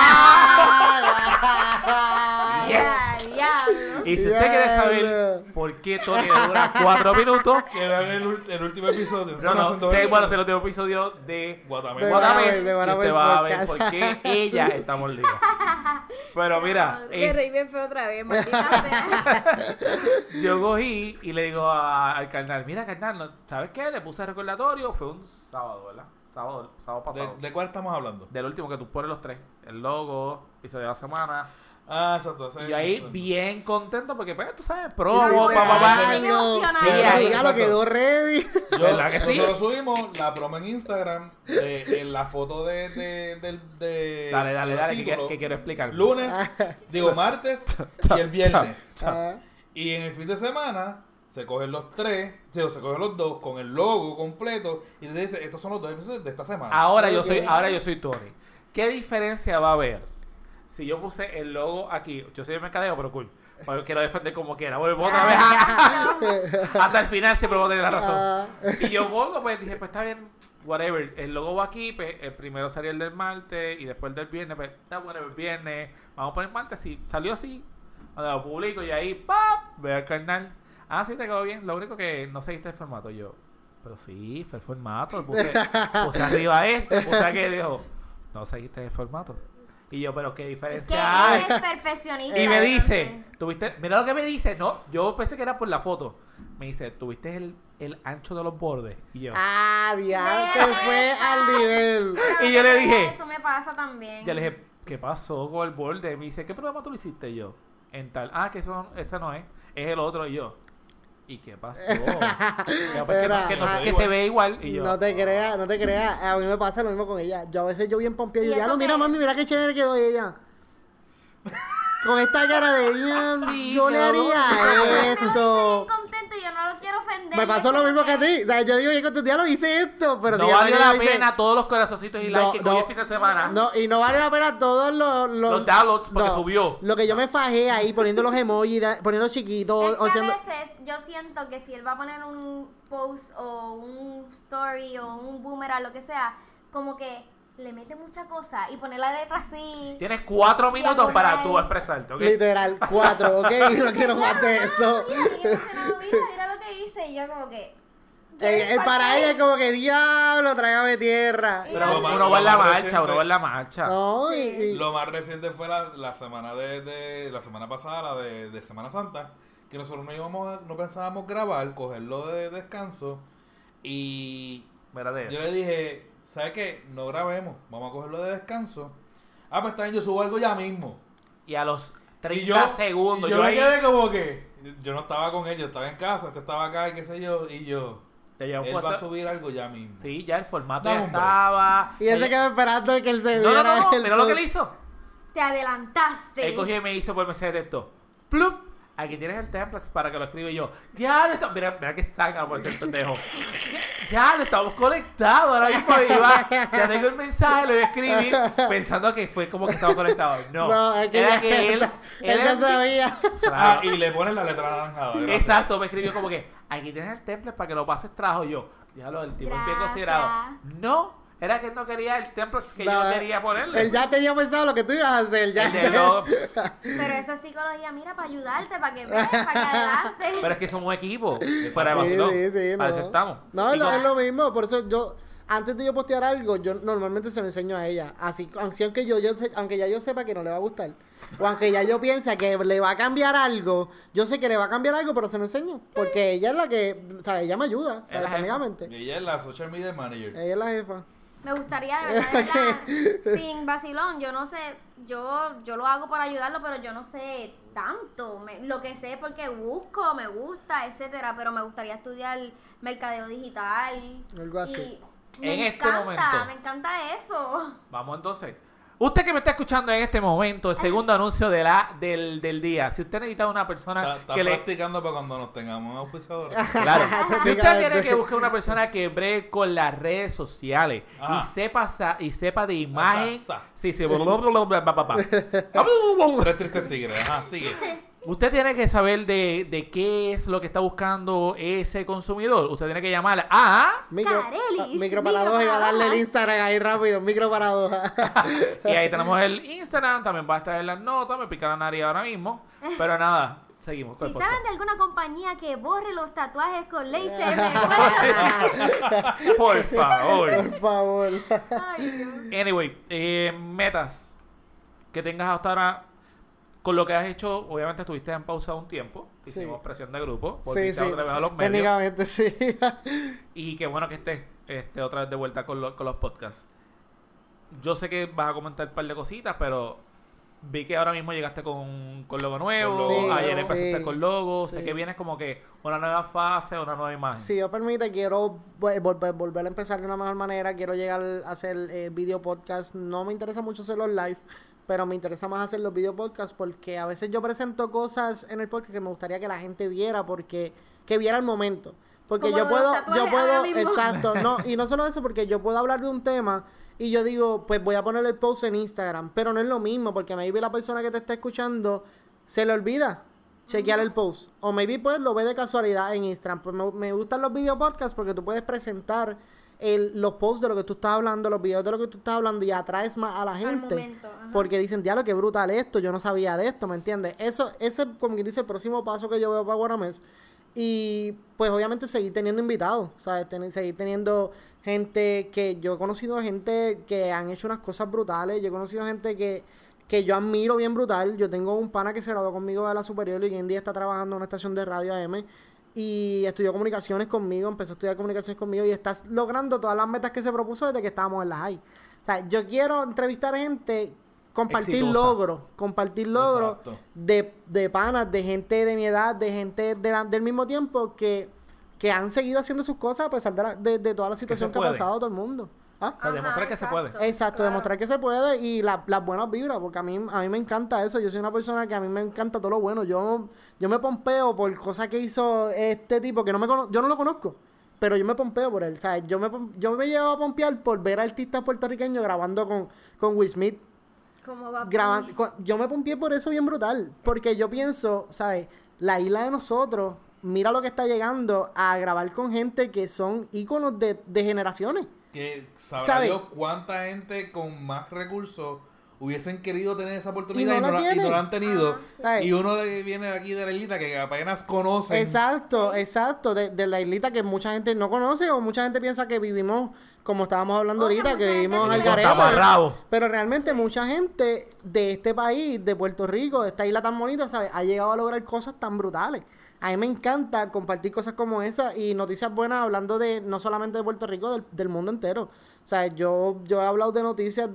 Yes. Diablo. Y si usted quiere saber Diablo. por qué Tony le dura 4 minutos, Que vean el último episodio. no, no, Bueno, sí, bueno, es el último episodio de Guatamés. De Guatamés, de y Guatamés usted va a ver Podcast. por qué ella está mordida. Pero mira, Me reí bien feo otra vez, maldita sea. yo cogí y le digo al carnal, mira carnal, ¿sabes qué? Le puse el recordatorio, fue un sábado, ¿verdad? Sábado pasado. ¿De cuál estamos hablando? Del último que tú pones los 3, el logo, episodio de la semana. Ah, exacto. ese- Y ahí ese- bien contento porque pues tú sabes, Ay, promo, pues, papá. ay, no. emocionada. Sí, ahí, ya lo exacto. quedó ready. ¿Verdad que sí? Nosotros subimos la promo en Instagram, en la foto de Dale, del que artículo, que quiero explicar. lunes, digo martes y el viernes. Ah, Y en el fin de semana se cogen los 3, se cogen los 2 con el logo completo y se dice, estos son los 2 episodios de esta semana. Ahora Ok. yo soy Tony. ¿Qué diferencia va a haber si yo puse el logo aquí? Yo soy de mercadeo, pero cool. Porque quiero defender como quiera. Vuelvo otra vez. Hasta el final siempre voy a tener la razón. ah. Y yo pongo, pues dije, pues está bien, whatever. El logo va aquí, pues el primero salió el del martes y después el del viernes, pues está whatever, viernes. Vamos a poner martes, sí. Salió así. Cuando lo publico y ahí, ¡pap! Veo al carnal. Ah, sí, te quedó bien. Lo único que no seguiste el formato. Yo, pero sí, fue el formato. Puse arriba puse que dijo, no seguiste el formato. Y yo, pero qué Es que diferencia hay. él es perfeccionista. Y me dice, entonces. ¿tuviste? Mira lo que me dice. No, yo pensé que era por la foto. Me dice, ¿tuviste el ancho de los bordes? Y yo, Ah, diablo, fue al nivel. Pero Y yo le dije- eso me pasa también. ya le dije, ¿qué pasó con el borde? Me dice, ¿qué programa tú lo hiciste? Y yo, en tal. Ah, que ese no es el otro. Y yo, ¿y qué pasó? Ya, pues, Era, que se ve igual. Y yo, No te creas, no te creas. A mí me pasa lo mismo con ella. Yo a veces yo bien pompeado. ¿Y Yo, ya eso no, mira qué? mami, mira qué chévere quedó ella. Con esta cara de ella, Sí, yo le pero- haría Estoy esto. contento y yo no lo quiero ofender. Me pasó Es lo como mismo que a ti. O sea, yo digo, yo con tu tía lo hice esto, pero no si yo valió lo la hice- pena todos los corazoncitos y likes que cogí el fin de semana. No, y no vale la pena todos Los downloads, porque subió. Lo que yo me fajé ahí poniendo los emojis, poniendo chiquitos, Es que o haciendo... a veces yo siento que si él va a poner un post o un story o un boomerang, lo que sea, como que le mete mucha cosa y pone la letra así. Tienes 4 minutos por para ahí. tú expresarte, ¿ok? Literal, 4, ¿ok? No quiero más de eso. Mira, bien emocionado, mira lo que hice. Y yo como que... Para ella es como que diablo, trágame tierra. Pero Lo más- uno va en lo la más marcha, reciente- uno va en la marcha. No, y- Lo más reciente fue la semana la semana pasada, la de Semana Santa, que nosotros no pensábamos grabar, cogerlo de descanso y Mira de yo eso. le dije, ¿sabes qué? No grabemos, vamos a cogerlo de descanso. Ah, pues está bien, yo subo algo ya mismo. Y a los 30 Y yo, segundos, y yo yo me ahí quedé como que, yo no estaba con él, yo estaba en casa, este estaba acá y qué sé yo, y yo, te llevo él va a puesto. subir algo ya mismo. Sí, ya el formato No, ya hombre. estaba. y él se quedó esperando que él se No, viera. no, no, el mira lo que post. le hizo. Te adelantaste. Él cogió y me hizo por mensaje de texto. ¡Plup! Aquí tienes el template para que lo escriba y yo. Ya lo estamos. Mira que saca por ser pendejo. Ya lo estamos conectados. Ahora mismo iba. Ya tengo el mensaje, lo voy a escribir. Pensando que fue como que estamos conectados. No. No, es que era ya, que él. él ya sabía. Ah, Claro. y le ponen la letra anaranjada. ¿verdad? Exacto, me escribió como que aquí tienes el template para que lo pases trabajo. Y yo, diablo, el tipo es bien Gracias. considerado. No, era que él no quería el template que yo quería ponerle. Él ya tenía pensado lo que tú ibas a hacer. Ya El de logo. Pero eso es psicología, mira, para ayudarte, para que veas, para que adelante. Pero es que somos equipo. Fuera de Sí, vacilón. sí, sí, Para no. eso estamos. No, Y no, con- es lo mismo. Por eso yo, antes de yo postear algo, yo normalmente se lo enseño a ella. Así, aunque aunque ya yo sepa que no le va a gustar, o aunque ya yo piense que le va a cambiar algo, yo sé que le va a cambiar algo, pero se lo enseño. Porque ella es la que, o sea, ella me ayuda, Es la jefa. técnicamente. Y ella es la social media manager. Ella es la jefa. Me gustaría, de verdad, sin vacilón, yo no sé, yo lo hago para ayudarlo, pero yo no sé tanto. Lo que sé es porque busco, me gusta, etcétera, pero me gustaría estudiar mercadeo digital. Algo así. Y me En este encanta, momento. me encanta eso. Vamos entonces. Usted que me está escuchando en este momento, el segundo anuncio del día. Si usted necesita una persona Está que practicando para cuando nos tengamos auspiciadores. Claro. Si usted tiene que buscar una persona que bregue con las redes sociales Ajá. y sepa de imagen. Sí. 3 tristes tigres. Ajá, sigue. Usted tiene que saber de qué es lo que está buscando ese consumidor. Usted tiene que llamar a... Carelis, Microparadoja, iba a darle el microparadojas. Instagram ahí rápido, microparadoja. Y ahí tenemos el Instagram. También va a estar en las notas. Me pica la nariz ahora mismo. Pero nada, seguimos. con Si el saben podcast. de alguna compañía que borre los tatuajes con laser, Por favor. Por favor. Ay, Dios. Anyway, metas que tengas hasta ahora con lo que has hecho. Obviamente estuviste en pausa un tiempo. Sí. Hicimos presión de grupo. Sí, Volviste sí. otra vez a los medios. Técnicamente sí. Y qué bueno que estés otra vez de vuelta con los podcasts. Yo sé que vas a comentar un par de cositas, pero vi que ahora mismo llegaste con logo nuevo. Sí, ayer sí. empezaste con logo. Sé Sí. que vienes como que una nueva fase, una nueva imagen. Si Dios permite, quiero volver a empezar de una mejor manera. Quiero llegar a hacer video podcast. No me interesa mucho hacer los live, pero me interesa más hacer los video podcasts porque a veces yo presento cosas en el podcast que me gustaría que la gente viera, porque que viera el momento. Porque Como yo lo de los puedo, tatuajes ahora mismo. exacto, no, y no solo eso, porque yo puedo hablar de un tema y yo digo, pues voy a poner el post en Instagram, pero no es lo mismo, porque maybe la persona que te está escuchando se le olvida chequear el post, o maybe pues lo ve de casualidad en Instagram. Pues me gustan los video podcasts porque tú puedes presentar los posts de lo que tú estás hablando, los videos de lo que tú estás hablando y atraes más a la gente. momento, ajá. Porque dicen, diablo, qué brutal esto, yo no sabía de esto, ¿me entiendes? Ese es, como quien dice, el próximo paso que yo veo para Guaramés. Y pues obviamente seguir teniendo invitados, ¿sabes? Seguir teniendo gente que yo he conocido, gente que han hecho unas cosas brutales. Yo he conocido gente que yo admiro bien brutal. Yo tengo un pana que se graduó conmigo de la superior y hoy en día está trabajando en una estación de radio AM y estudió comunicaciones conmigo, empezó a estudiar comunicaciones conmigo y está logrando todas las metas que se propuso desde que estábamos en la high. O sea, yo quiero entrevistar gente, compartir Exitosa. logros Exacto. de panas, de gente de mi edad, de gente del mismo tiempo que han seguido haciendo sus cosas a pesar de toda la situación que ha puede. pasado todo el mundo. ¿Ah? O sea, demostrar que se puede. Exacto, claro. demostrar que se puede y las buenas vibras, porque a mí me encanta eso. Yo soy una persona que a mí me encanta todo lo bueno. Yo me pompeo por cosas que hizo este tipo que yo no lo conozco, pero yo me pompeo por él. ¿Sabes? Yo me llevo a pompear por ver artistas puertorriqueños grabando con Will Smith. ¿Cómo va? Yo me pompié por eso bien brutal, porque yo pienso, ¿sabes? La isla de nosotros, mira lo que está llegando a grabar con gente que son íconos de generaciones. Que sabrá ¿Sabe? Dios cuánta gente con más recursos hubiesen querido tener esa Y oportunidad no la y tienen. no la han tenido. Ay. Y uno viene de aquí de la islita que apenas conocen. Exacto, de la islita que mucha gente no conoce o mucha gente piensa que vivimos, como estábamos hablando O que ahorita, mucha que gente vivimos sí al lo garete. Está amarrado. Pero realmente mucha gente de este país, de Puerto Rico, de esta isla tan bonita, ¿sabes? Ha llegado a lograr cosas tan brutales. A mí me encanta compartir cosas como esas y noticias buenas hablando de no solamente de Puerto Rico, del mundo entero. O sea, yo he hablado de noticias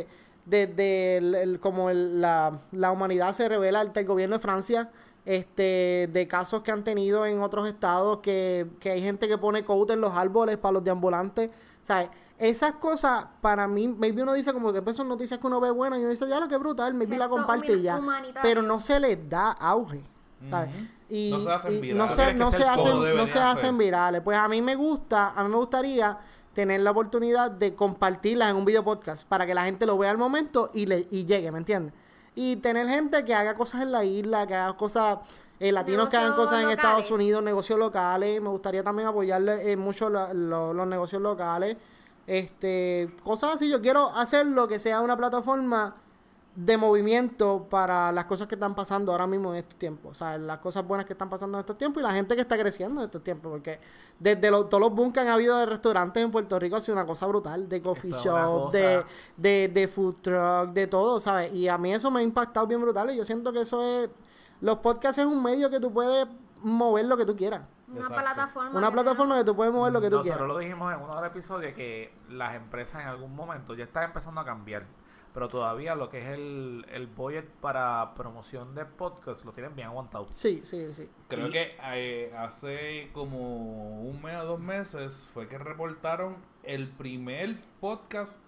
como la humanidad se revela ante el gobierno de Francia, de casos que han tenido en otros estados, que hay gente que pone coat en los árboles para los deambulantes. O sea, esas cosas, para mí, maybe uno dice como que pues son noticias que uno ve buenas y uno dice, ya lo que brutal, maybe la Gesto comparte y ya. humanitario. Pero no se les da auge, ¿sabes? Ujú. Y, No se hacen y virales. no Tiene que ser como no debería se ser. hacen virales. Pues a mí me gustaría tener la oportunidad de compartirlas en un video podcast para que la gente lo vea al momento y llegue, ¿me entiendes? Y tener gente que haga cosas en la isla, que haga cosas, latinos que hagan Negocios cosas en locales. Estados Unidos, negocios locales. Me gustaría también apoyarle mucho los negocios locales. Cosas así. Yo quiero hacer lo que sea una plataforma de movimiento para las cosas que están pasando ahora mismo en estos tiempos. O sea, las cosas buenas que están pasando en estos tiempos y la gente que está creciendo en estos tiempos. Porque desde todos los boom que han habido de restaurantes en Puerto Rico ha sido una cosa brutal. De coffee Esto es una shop, cosa. de food truck, de todo, ¿sabes? Y a mí eso me ha impactado bien brutal. Y yo siento que eso es... Los podcasts es un medio que tú puedes mover lo que tú quieras. Una Exacto. plataforma. Una plataforma que tú puedes mover lo que tú Nosotros quieras. lo dijimos en uno de los episodios que las empresas en algún momento ya están empezando a cambiar. Pero todavía lo que es el budget para promoción de podcast lo tienen bien aguantado. Sí. Creo Y- que hace como un mes o 2 meses fue que reportaron el primer podcast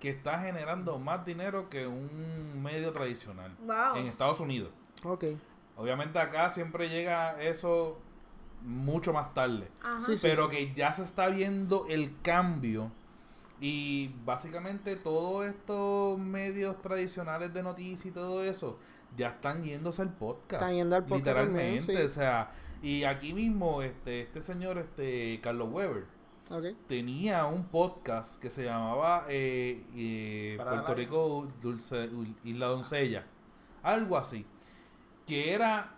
que está generando más dinero que un medio tradicional Wow. en Estados Unidos. Ok. Obviamente acá siempre llega eso mucho más tarde. Ajá. Sí, sí, Pero sí. que ya se está viendo el cambio y básicamente todos estos medios tradicionales de noticias y todo eso ya están yéndose al podcast. Están yendo al podcast también, literalmente, sí. o sea, y aquí mismo este señor Carlos Weber Ok. tenía un podcast que se llamaba Para Puerto la- Rico Isla Doncella, algo así, que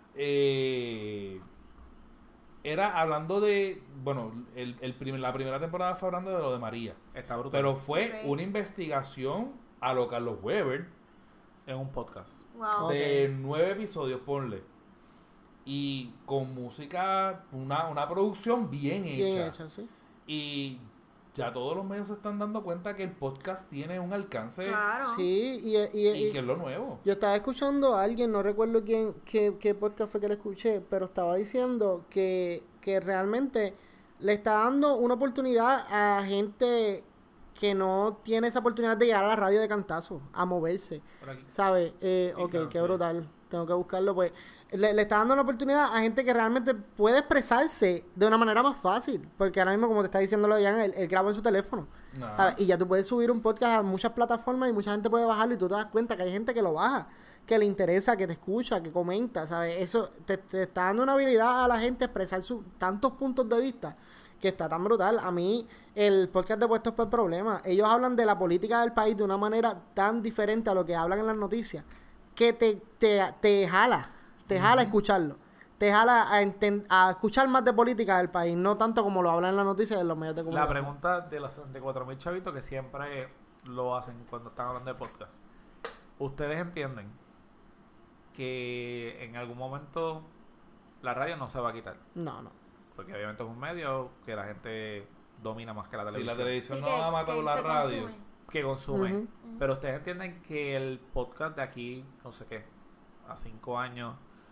era hablando de, bueno, la primera temporada fue hablando de lo de María, Está brutal. pero fue Ok. una investigación a lo Carlos Weber en un podcast. Wow. de 9 episodios, ponle, y con música, una producción bien Bien hecha. hecha, sí. Y ya todos los medios se están dando cuenta que el podcast tiene un alcance Claro. Sí, y que es lo nuevo. yo estaba escuchando a alguien, no recuerdo qué podcast fue que le escuché, pero estaba diciendo que realmente le está dando una oportunidad a gente que no tiene esa oportunidad de llegar a la radio de cantazo, a moverse, Por aquí. ¿sabes? Ok, claro, qué sí. brutal, tengo que buscarlo, pues. Le está dando una oportunidad a gente que realmente puede expresarse de una manera más fácil, porque ahora mismo, como te está diciendo Jan, él graba en su teléfono. Ajá. ¿Sabes? Y ya tú puedes subir un podcast a muchas plataformas y mucha gente puede bajarlo y tú te das cuenta que hay gente que lo baja, que le interesa, que te escucha, que comenta, ¿sabes? Eso te está dando una habilidad a la gente a expresar sus tantos puntos de vista que está tan brutal. A mí, el podcast de Puestos por Problemas, ellos hablan de la política del país de una manera tan diferente a lo que hablan en las noticias, que te jala a escucharlo. Te jala a escuchar más de política del país, no tanto como lo hablan en las noticias y en los medios de La comunicación. pregunta de los 64.000 chavitos que siempre lo hacen cuando están hablando de podcast. ¿Ustedes entienden que en algún momento la radio no se va a quitar? No. Porque obviamente es un medio que la gente domina más que la Si televisión. la televisión Sí, no ha matado que la se radio. consume. Que consume. Ujú. Pero ustedes entienden que el podcast de aquí, no sé qué, a 5 años,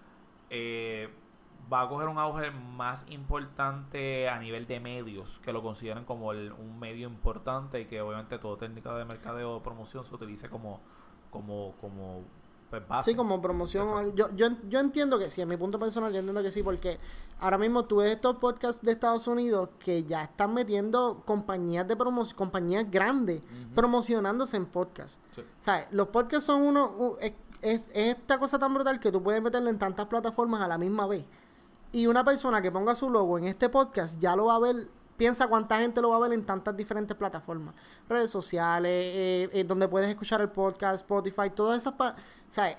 va a coger un auge más importante a nivel de medios, que lo consideren como un medio importante y que obviamente toda técnica de mercadeo o promoción se utilice como pues, base. Sí, como promoción. Exacto. Yo entiendo que sí, en mi punto personal yo entiendo que sí, porque ahora mismo tú ves estos podcasts de Estados Unidos que ya están metiendo compañías de promoción, compañías grandes, promocionándose en podcasts. Sí. ¿Sabes? Los podcasts son es esta cosa tan brutal que tú puedes meterle en tantas plataformas a la misma vez. Y una persona que ponga su logo en este podcast ya lo va a ver. Piensa cuánta gente lo va a ver en tantas diferentes plataformas, redes sociales, donde puedes escuchar el podcast, Spotify, todas esas... ¿sabes?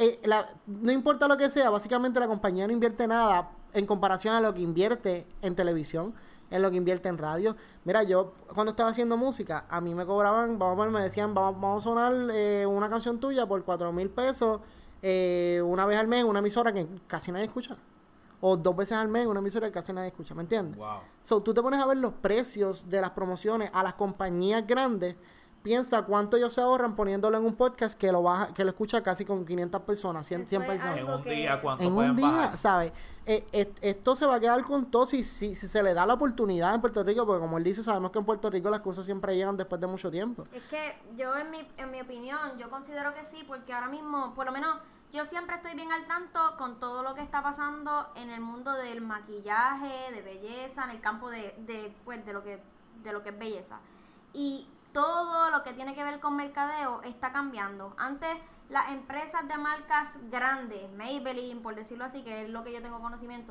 No importa lo que sea, básicamente la compañía no invierte nada en comparación a lo que invierte en televisión, en lo que invierte en radio. Mira, yo cuando estaba haciendo música, a mí me cobraban, me decían, vamos a sonar una canción tuya por 4,000 pesos una vez al mes en una emisora que casi nadie escucha. O 2 veces al mes en una emisora que casi nadie escucha, ¿me entiendes? Wow. So, tú te pones a ver los precios de las promociones a las compañías grandes, piensa cuánto ellos se ahorran poniéndolo en un podcast que lo escucha casi con 500 personas, 100 Eso es personas. En algo un que- día, ¿cuánto En pueden un día, bajar? ¿sabes? Esto se va a quedar con todo si se le da la oportunidad en Puerto Rico, porque como él dice, sabemos que en Puerto Rico las cosas siempre llegan después de mucho tiempo. Es que yo en mi opinión, yo considero que sí, porque ahora mismo, por lo menos, yo siempre estoy bien al tanto con todo lo que está pasando en el mundo del maquillaje, de belleza, en el campo pues, de lo que es belleza. Y todo lo que tiene que ver con mercadeo está cambiando. Antes las empresas de marcas grandes, Maybelline, por decirlo así, que es lo que yo tengo conocimiento,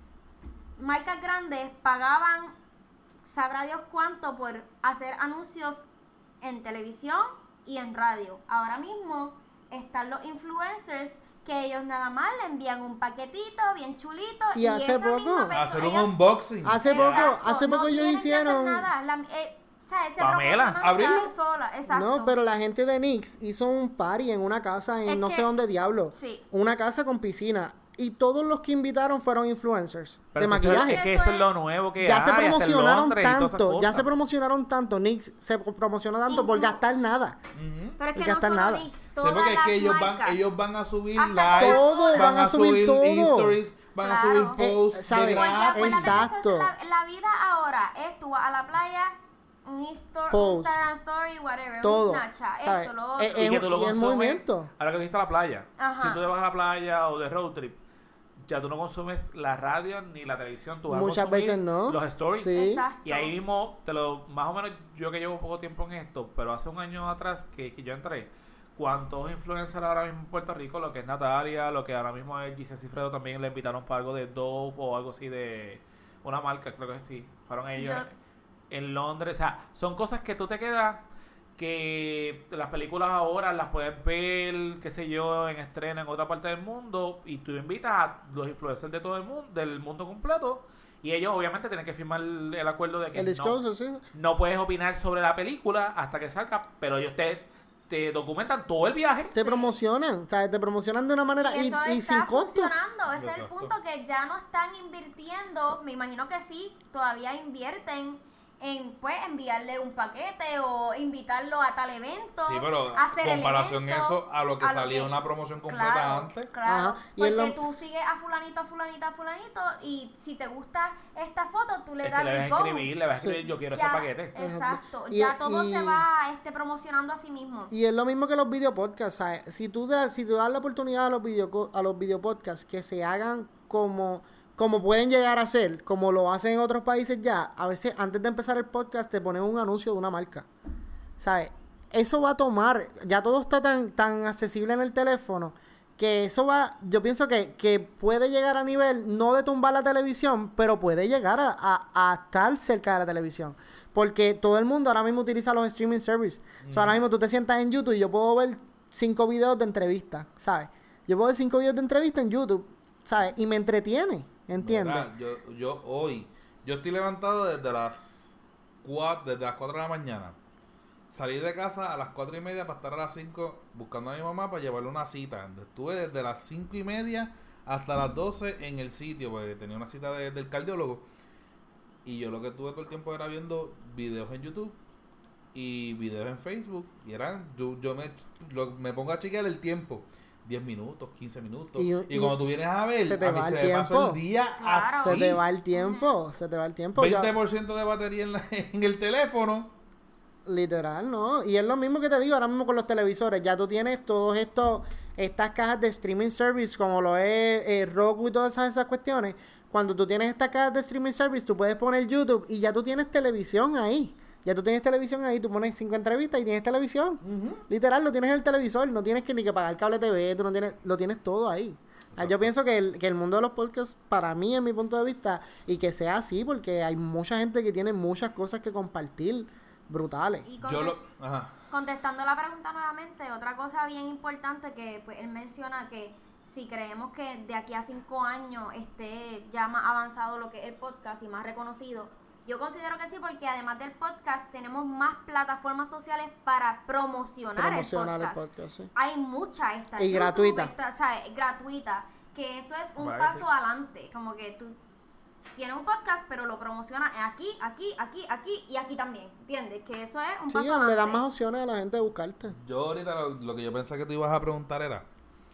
marcas grandes pagaban sabrá Dios cuánto por hacer anuncios en televisión y en radio. Ahora mismo están los influencers que ellos nada más le envían un paquetito bien chulito Y hace esa poco, misma persona- Hacer un ellas- unboxing. Hace Exacto, poco no ellos tienen que hacer hicieron... nada. O sea, se Pamela, promocionan ¿abrirlo? sola, exacto. No, pero la gente de NYX hizo un party en una casa en Es no que- sé dónde diablo. Sí. Una casa con piscina. Y todos los que invitaron fueron influencers Pero de es que maquillaje. Es que eso es lo nuevo que Ya se hay, hasta en promocionaron Londres y todas esas tanto, ya cosas. se promocionaron tanto, NYX se promociona tanto por Inclu- gastar nada. Ujú. Pero es Hay que que no gastar solo nada. NYX, Sí, todas porque es las que marcas. ellos van a subir Hasta live, Todo, van a subir todo. stories, van a Claro. subir posts ¿sabe? de Porque gratis. acuérdate que Exacto. la vida ahora es tú vas a la playa Post. Instagram Story, whatever, Todo, un Snapchat, ¿sabes? esto, lo otro. Es Y que tú lo y el consumes, movimiento. ahora que tú estás a la playa, Ajá. si tú te vas a la playa o de road trip, ya tú no consumes la radio ni la televisión, tú vas Muchas a consumir veces no. los stories. Sí. Exacto. Y ahí mismo, más o menos yo que llevo poco tiempo en esto, pero hace un año atrás que yo entré, ¿cuántos influencers ahora mismo en Puerto Rico? Lo que es Natalia, lo que ahora mismo es Giselle Cifredo, también le invitaron para algo de Dove o algo así de una marca, creo que sí. Fueron ellos en Londres. O sea, son cosas que tú te quedas, que las películas ahora las puedes ver, qué sé yo, en estreno en otra parte del mundo, y tú invitas a los influencers de todo el mundo, del mundo completo, y ellos obviamente tienen que firmar el acuerdo de que El discurso, sí. no puedes opinar sobre la película hasta que salga, pero ellos te documentan todo el viaje. Te promocionan, ¿sabes? Te promocionan de una manera Y eso y está sin costo. funcionando. Ese es el Exacto. punto, que ya no están invirtiendo. Me imagino que sí, todavía invierten en pues enviarle un paquete o invitarlo a tal evento. Sí, pero hacer el comparación evento, eso a lo que salía una promoción completa claro, antes. Claro, Ajá, y es porque lo- tú sigues a fulanito, a fulanito, a fulanito, y si te gusta esta foto, tú le Es das que le vas a repost. escribir, le vas a escribir, Sí. yo quiero Ya, ese paquete. Exacto, Y- ya todo y- se va promocionando a sí mismo. Y es lo mismo que los videopodcasts, ¿sabes? Si tú das la oportunidad a los videopodcasts que se hagan como pueden llegar a ser, como lo hacen en otros países ya, a veces antes de empezar el podcast te ponen un anuncio de una marca, ¿sabes? Eso va a tomar, ya todo está tan accesible en el teléfono, que eso va, yo pienso que puede llegar a nivel, no de tumbar la televisión, pero puede llegar a estar cerca de la televisión. Porque todo el mundo ahora mismo utiliza los streaming services. O sea, ahora mismo tú te sientas en YouTube y yo puedo ver 5 videos de entrevista, ¿sabes? Yo puedo ver 5 videos de entrevista en YouTube, ¿sabes? Y me entretiene, ¿entiendes? Mira, yo estoy levantado desde las 4 de la mañana. Salí de casa a las 4:30 para estar a las 5 buscando a mi mamá para llevarle una cita. Estuve desde las 5:30 hasta las 12 en el sitio, porque tenía una cita del cardiólogo. Y yo lo que tuve todo el tiempo era viendo videos en YouTube y videos en Facebook. Y eran, me pongo a chequear el tiempo. 10 minutos, 15 minutos. Y cuando tú vienes a ver, se te a mí va el se me pasó tiempo. el día Claro. así. Se te va el tiempo, se te va el tiempo. Yo- 20% de batería en el teléfono. Literal, ¿no? Y es lo mismo que te digo ahora mismo con los televisores. Ya tú tienes todos estas cajas de streaming service, como lo es Roku y todas esas cuestiones. Cuando tú tienes estas cajas de streaming service, tú puedes poner YouTube y ya tú tienes televisión ahí. Ya tú tienes televisión ahí, tú pones 5 entrevistas y tienes televisión. Literal, lo tienes en el televisor, no tienes ni que pagar cable TV, tú no tienes, lo tienes todo ahí. O sea, yo pienso que el mundo de los podcasts, para mí, en mi punto de vista, y que sea así, porque hay mucha gente que tiene muchas cosas que compartir brutales. Y Ajá. contestando la pregunta nuevamente, otra cosa bien importante que pues, él menciona, que si creemos que de aquí a 5 años esté ya más avanzado lo que es el podcast y más reconocido, yo considero que sí, porque además del podcast tenemos más plataformas sociales para promocionar el podcast. Sí. Hay muchas, esta Y YouTube, gratuita. o sea, gratuita, que eso es un Vale, paso sí. adelante, como que tú tienes un podcast, pero lo promocionas aquí y aquí también, ¿entiendes? Que eso es un Sí, paso le adelante. dan más opciones a la gente de buscarte. Yo ahorita lo que yo pensé que tú ibas a preguntar era,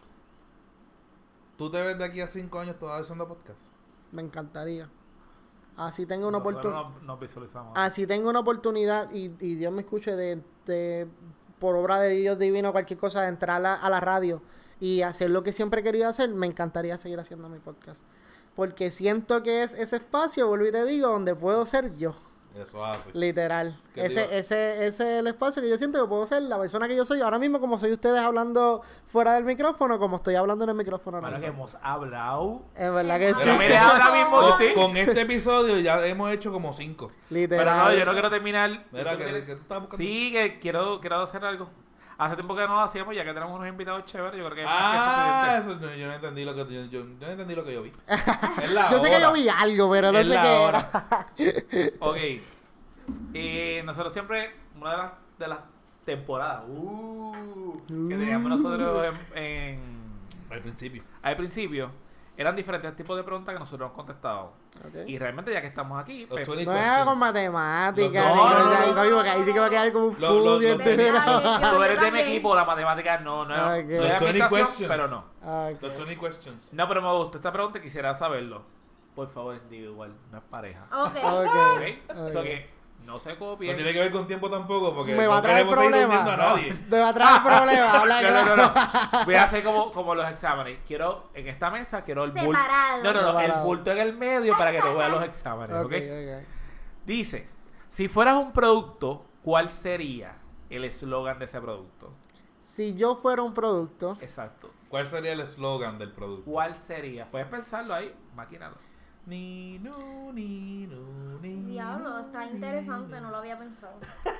¿tú te ves de aquí a 5 años todavía haciendo podcast? Me encantaría. Así tengo una Nosotros oportunidad. nos visualizamos. Así tengo una oportunidad y Dios me escuche por obra de Dios divino, cualquier cosa, de entrar a la radio y hacer lo que siempre he querido hacer, me encantaría seguir haciendo mi podcast. Porque siento que es ese espacio, vuelvo y te digo, donde puedo ser yo. Eso hace. Literal. ¿Qué te iba- Ese es el espacio que yo siento que puedo ser la persona que yo soy. Ahora mismo, como soy ustedes hablando fuera del micrófono, como estoy hablando en el micrófono ahora Bueno, que mismo. hemos hablado. Es verdad que sí. Pero mire ahora mismo usted. Con este episodio ya hemos hecho como 5. Literal. Pero no, yo no quiero terminar. Mira, que tú estás buscando. Sí, que quiero hacer algo. Hace tiempo que no lo hacíamos, ya que tenemos unos invitados chéveres, yo creo que es más que suficiente. Eso yo no entendí lo que yo no entendí lo que yo vi. Es la Yo sé que hora. yo vi algo, pero no Es sé la qué hora. era. Ok. Nosotros siempre, una de las temporadas que teníamos nosotros Al principio. al principio, eran diferentes tipos de preguntas que nosotros hemos contestado. Ok. Y realmente, ya que estamos aquí, Los pues, 20 No es algo con questions. matemáticas, No, ni no, cosas no, ahí, no, papi, porque ahí sí que va a quedar como un Lo- food lo- bien lo- entero. Yo tú eres de mi también. equipo, la matemática no. Ok. Soy de Los 20 administración, questions. pero no. Ah, ok. Los 20 questions. No, pero me gusta esta pregunta y quisiera saberlo. Por favor, individual, no es pareja. Ok. Ok. ¿Ok? Ok. So que No se No copien. tiene que ver con tiempo tampoco, porque Me va a no traer queremos seguir problemas. hundiendo a nadie. Me va a traer problemas. Habla No. claro. Voy a hacer como los exámenes. Quiero, en esta mesa, quiero el bulto. Separado. No, el Separado. bulto en el medio para que tú veas los exámenes, ¿ok? Ok. Dice, si fueras un producto, ¿cuál sería el eslogan de ese producto? Si yo fuera un producto, Exacto. ¿Cuál sería el eslogan del producto? ¿Cuál sería? Puedes pensarlo ahí, maquinalo. Ni, no, ni, no, ni. Diablo, está interesante, no lo había pensado.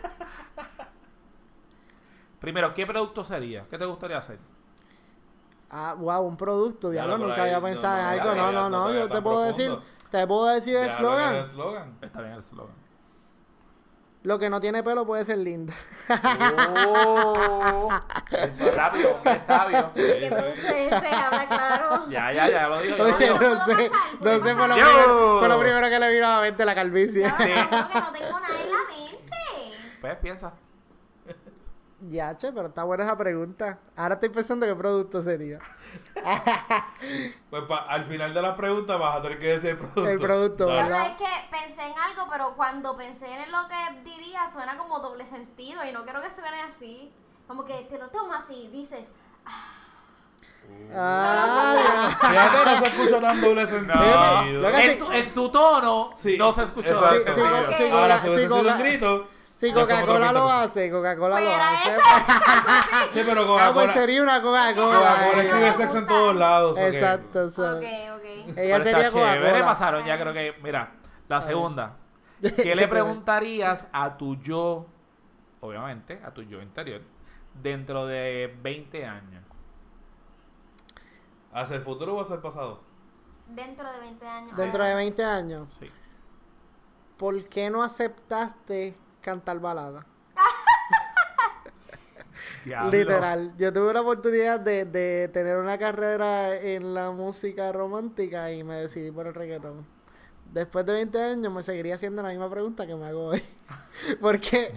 Primero, ¿qué producto sería? ¿Qué te gustaría hacer? wow, un producto, diablo, Claro, por nunca ahí, había pensado en no, algo. ya, No, ya, yo tan te puedo profundo. decir, el Ya, eslogan. el eslogan. Está bien el eslogan. Lo que no tiene pelo puede ser lindo. ¡Oh! Eso es rápido, hombre sabio. ¿Qué producto es ese? Habla claro. Ya lo digo yo. Oye, Lo digo. no sé, fue Yo. lo primero que le vino a la mente la calvicie. Ya, pero que no tengo nada en la mente. Pues piensa. Ya, che, pero está buena esa pregunta. Ahora estoy pensando qué producto sería. Pues al final de la pregunta vas a tener que decir el producto. El producto, Dale. Diablo, ¿verdad? es que pensé en algo, pero cuando pensé en lo que diría, suena como doble sentido y no quiero que suene así. Como que te lo tomas y dices, Ah, Fíjate, no se escucha tan doble sentido. Lo que En tu tono Sí, no se escuchó. exacto. ese Sí, sonido. sí, Ahora, sí, si hubiese sí, sido un sí, grito... si ya Coca-Cola somos lo 20%. hace, Coca-Cola lo Fuera hace. Sí, pero Ah, pues Coca-Cola... sería una Coca-Cola. Coca-Cola escribe me sexo en gusta. todos lados. ¿ok? Exacto, so. ok. Ella Pero sería está chévere, Coca-Cola. pasaron ya creo que... Mira, la segunda. ¿Qué le preguntarías a tu yo, obviamente, a tu yo interior, dentro de 20 años? ¿Hacia el futuro o hacia el pasado? Dentro de 20 años. Dentro de 20 años, Sí. ¿por qué no aceptaste cantar balada? Diablo. Literal. Yo tuve la oportunidad de tener una carrera en la música romántica y me decidí por el reggaetón. Después de 20 años me seguiría haciendo la misma pregunta que me hago hoy. ¿Por qué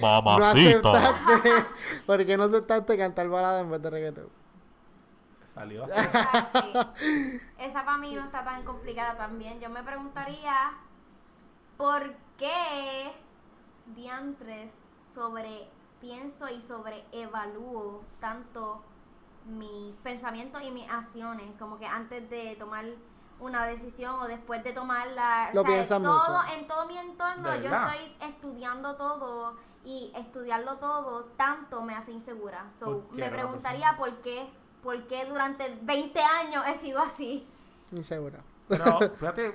¿por qué no aceptaste cantar balada en vez de reggaetón? Salió así. Esa para mí no está tan complicada también. Yo me preguntaría por qué diantres pienso y sobreevalúo tanto mis pensamientos y mis acciones, como que antes de tomar una decisión o después de tomarla. Lo o sea, piensas todo, mucho. en todo mi entorno ¿De yo verdad? estoy estudiando todo y estudiarlo todo tanto me hace insegura. So, ¿Por qué me no, preguntaría por qué durante 20 años he sido así. Insegura. Pero fíjate,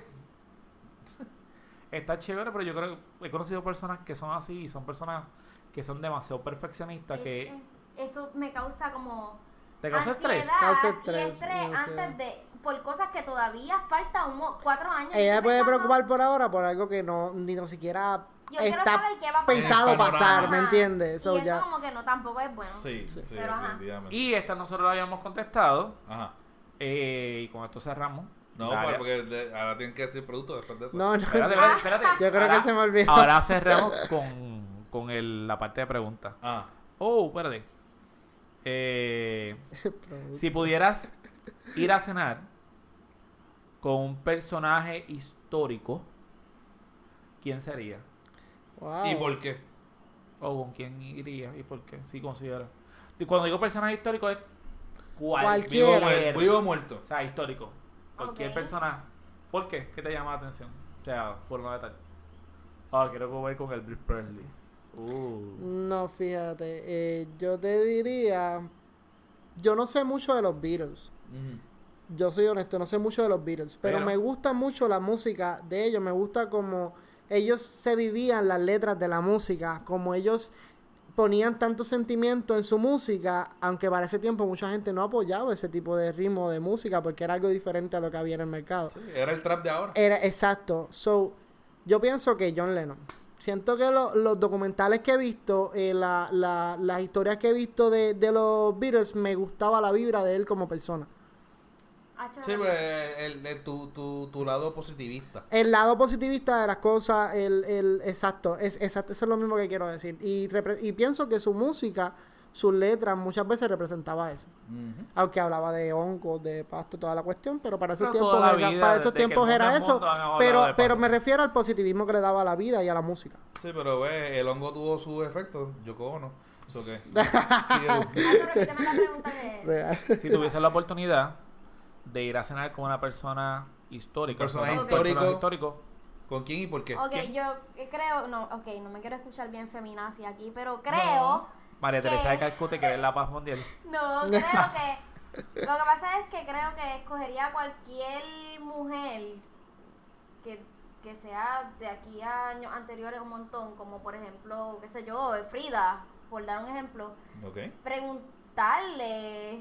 está chévere, pero yo creo que he conocido personas que son así y son personas que son demasiado perfeccionistas que Eso me causa como te causa estrés. ansiedad Causa y estrés, estrés ansiedad. antes de por cosas que todavía falta 4 años. Ella Estoy puede pensando, preocupar por ahora por algo que ni siquiera yo quiero está saber qué va a pasar. pensado En el pasar, panorama. ¿me entiendes? Y So, eso ya. como que no tampoco es bueno. Sí, Pero ajá. definitivamente. Y esta nosotros la habíamos contestado Ajá. y con esto cerramos. No, Dale. porque ahora tienen que decir producto después de eso. No, Espérate. yo creo que se me olvidó. Ahora cerramos con la parte de preguntas. Ah, Oh, espérate. Si pudieras ir a cenar con un personaje histórico, ¿quién sería? Wow. ¿y por qué? ¿O con quién iría? ¿Y por qué? Si consideras. Y cuando digo personaje histórico es Cualquiera. cualquier. ¿Vivo o muerto? O sea, histórico. Cualquier Ok. persona. ¿Por qué? ¿Qué te llama la atención? O sea, forma de tal. Ah, quiero comer con Elvis Presley. No, fíjate, yo te diría, yo no sé mucho de los Beatles. Ujú. Yo soy honesto, no sé mucho de los Beatles, pero Pero- me gusta mucho la música de ellos, me gusta como ellos se vivían las letras de la música, como ellos ponían tanto sentimiento en su música, aunque para ese tiempo mucha gente no apoyaba ese tipo de ritmo de música porque era algo diferente a lo que había en el mercado. Sí, era el trap de ahora. Era exacto. So, yo pienso que John Lennon. Siento que los documentales que he visto, las historias que he visto de los Beatles, me gustaba la vibra de él como persona. Sí, pues tu lado positivista. El lado positivista de las cosas, exacto, eso es lo mismo que quiero decir. Y pienso que su música sus letras muchas veces representaba eso. Ujú. Aunque hablaba de hongos, de pasto, toda la cuestión, pero para esos Pero tiempos, toda la vida, para esos desde que el tiempos mundo era es eso. mundo, han hablado de Pero pasto. me refiero al positivismo que le daba a la vida y a la música. Sí, pero ve, el hongo tuvo su efecto. Yoko Ono. ¿Eso qué? Sigue tú. Aldo, repíteme la pregunta que... Real. Si tuviese la oportunidad de ir a cenar con una persona histórica, Personaje ¿no? histórico. Personaje histórico, ¿Con quién y por qué? Ok, yo creo, no me quiero escuchar bien feminazi aquí, pero creo... María ¿Qué? Teresa de Calcuta, que es la paz mundial. No, creo que... Lo que pasa es que creo que escogería cualquier mujer que sea de aquí a años anteriores un montón, como por ejemplo, qué sé yo, Frida, por dar un ejemplo. Ok. Preguntarle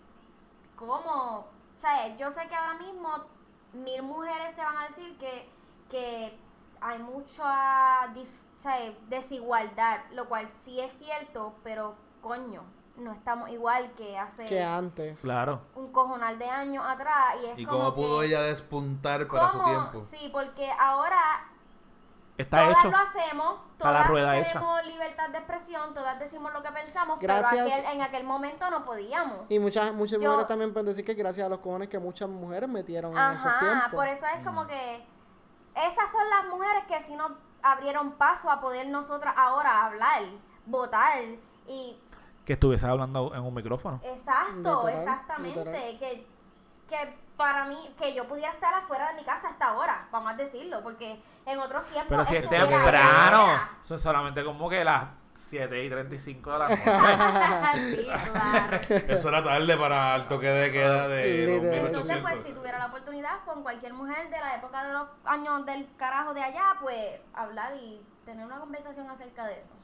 cómo... O sea, yo sé que ahora mismo 1000 mujeres te van a decir que hay mucha desigualdad, lo cual sí es cierto, pero coño, no estamos igual que hace Que antes. Claro. un cojonal de años atrás. Y, ¿Y como cómo pudo que- ella despuntar para su ¿cómo? tiempo? Sí, porque ahora Está todas hecho. lo hacemos, Está la todas rueda hecha. tenemos libertad de expresión, todas decimos lo que pensamos, Gracias. pero en aquel momento no podíamos. Y muchas Yo- mujeres también pueden decir que gracias a los cojones que muchas mujeres metieron en esos Ajá, tiempos. por eso es como que esas son las mujeres que sí nos abrieron paso a poder nosotras ahora hablar, votar y Que estuviese hablando en un micrófono. exacto, Literal, exactamente, literal. que para mí, que yo pudiera estar afuera de mi casa hasta ahora, vamos a decirlo, porque en otros tiempos Pero si es esto era- temprano, era. son solamente como que las 7:35 de la noche. Sí, claro. Eso era tarde para el toque de queda de los Literal. Entonces, 1800. pues, si tuviera la oportunidad con cualquier mujer de la época de los años del carajo de allá, pues, hablar y tener una conversación acerca de eso.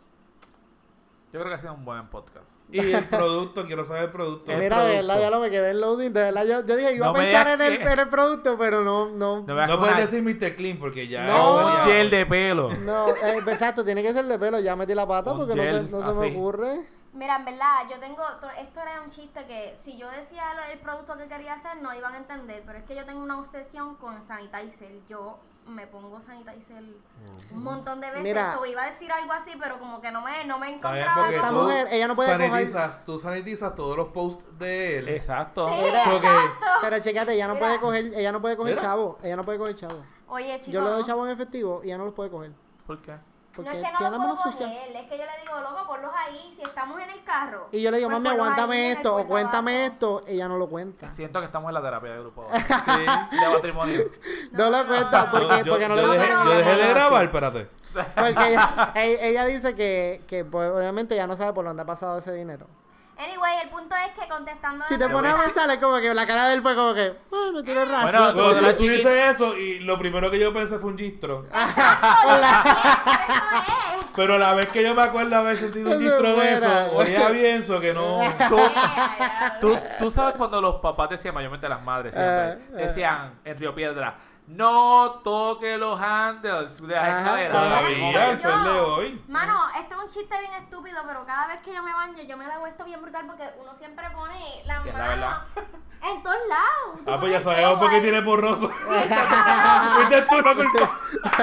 Yo creo que ha sido un buen podcast. Y el producto, quiero saber el producto. El Mira, de verdad, producto. ya lo me quedé en loading. De verdad, yo dije, iba No a me pensar digas en que- el producto, pero no. No me hagas No puedes una- decir Mr. Clean porque ya... No. un ya- gel de pelo. No, exacto, tiene que ser de pelo. Ya metí la pata Un porque gel, no se me así. ocurre. Mira, en verdad, yo tengo, esto era un chiste que si yo decía el producto que quería hacer no iban a entender, pero es que yo tengo una obsesión con sanitizer. Yo me pongo sanitizer un montón de veces. Mira. O iba a decir algo así, pero como que no me Está bien, encontraba. porque Esta tú mujer, ella no puede tú sanitizas todos los posts de él. Exacto. Sí, Mira. So que- exacto. Pero chécate, ella no Mira. puede coger, Mira. chavo. Ella no puede coger chavo. Oye, chicos. Yo le doy chavo en efectivo y ella no los puede coger. ¿Por qué? Porque no es que no tiene lo la mano puedo sucia. coger, es que yo le digo, loco, ponlos ahí, si estamos en el carro. Y yo le digo, pues mami, ponlos ahí aguántame en el esto o cuéntame portavasos. esto. Ella no lo cuenta. Siento que estamos en la terapia de grupo. Sí, de matrimonio. No lo cuenta porque no le yo gusta dejé, que yo le dejé de hagan grabar, así. espérate. Porque ella dice que pues, obviamente ya no sabe por dónde ha pasado ese dinero. Anyway, el punto es que contestando... Si te pones a pensar, es como que la cara de él fue como que, bueno, tienes razón. Bueno, Cuando Cuando la tú dices eso y lo primero que yo pensé fue un gistro. Eso es. Pero la vez que yo me acuerdo haber sentido un Eso gistro de fuera. eso, olía bien, so que no... Tú sabes cuando los papás decían, mayormente las madres siempre, decían en Río Piedra, no toque los handles de Ajá, la escalera. Todavía, Eso eso es de hoy. Mano, esto es un chiste bien estúpido, pero cada vez que yo me baño, yo me la hago esto bien brutal porque uno siempre pone la Que es la mano verdad. en todos lados. Tú Ah, pues ya pones sabemos todo por qué ahí. tiene porroso. Fuiste tú, no fui yo.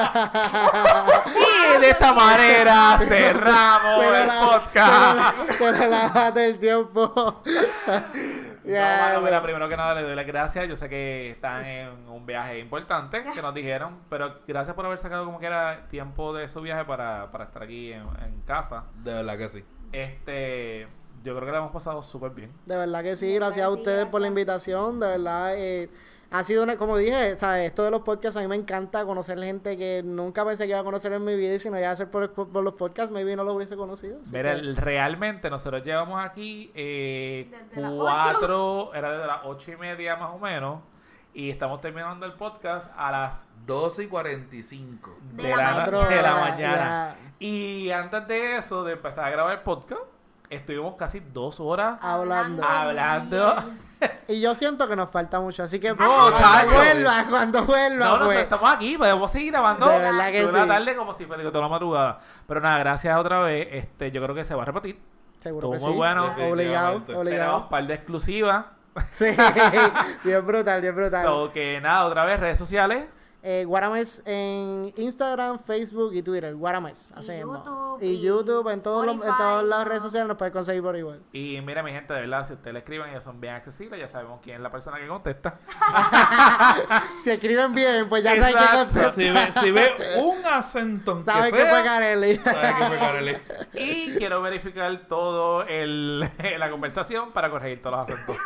Y de esta manera cerramos el podcast. Te lavaste el tiempo. No, mano, mira, primero que nada le doy las gracias. Yo sé que están en un viaje importante que nos dijeron, pero gracias por haber sacado como que era tiempo de su viaje para estar aquí en casa. De verdad que sí. Yo creo que la hemos pasado súper bien. De verdad que sí, gracias a Sí, ustedes por la gracias. invitación, de verdad, ha sido como dije, ¿sabes? Esto de los podcasts a mí me encanta conocer gente que nunca pensé que iba a conocer en mi vida y si no iba a ser por los podcasts, maybe no lo hubiese conocido. así Mira, que- realmente nosotros llevamos aquí Desde las 4, era desde las 8:30 más o menos, y estamos terminando el podcast a las 12:45. De la mañana. de la Ya. mañana. Y antes de eso, de empezar a grabar el podcast, estuvimos casi 2 horas Hablando. hablando. Y yo siento que nos falta mucho, así que No, cuando chacho. cuando vuelva, No, pues, estamos aquí, podemos seguir grabando De verdad que toda la sí. tarde como si fuera toda la madrugada. Pero nada, gracias otra vez. Yo creo que se va a repetir. seguro Estuvo que muy sí. bueno. Obligado, Definitivamente. Tenemos obligado. un par de exclusivas. Sí, bien brutal, bien brutal. So que nada, otra vez, redes sociales. Guarames en Instagram, Facebook y Twitter. Guarames. Así mismo. YouTube, Y YouTube, en todas Spotify, las redes sociales nos puedes conseguir por igual. Y mira, mi gente, de verdad, si ustedes le escriben, ellos son bien accesibles, ya sabemos quién es la persona que contesta. Si escriben bien, pues ya saben que Exacto. contestar. Si ve un acento en Saben que que fue sea, Carelli. sabe que fue Carelli. Y quiero verificar todo la conversación para corregir todos los acentos.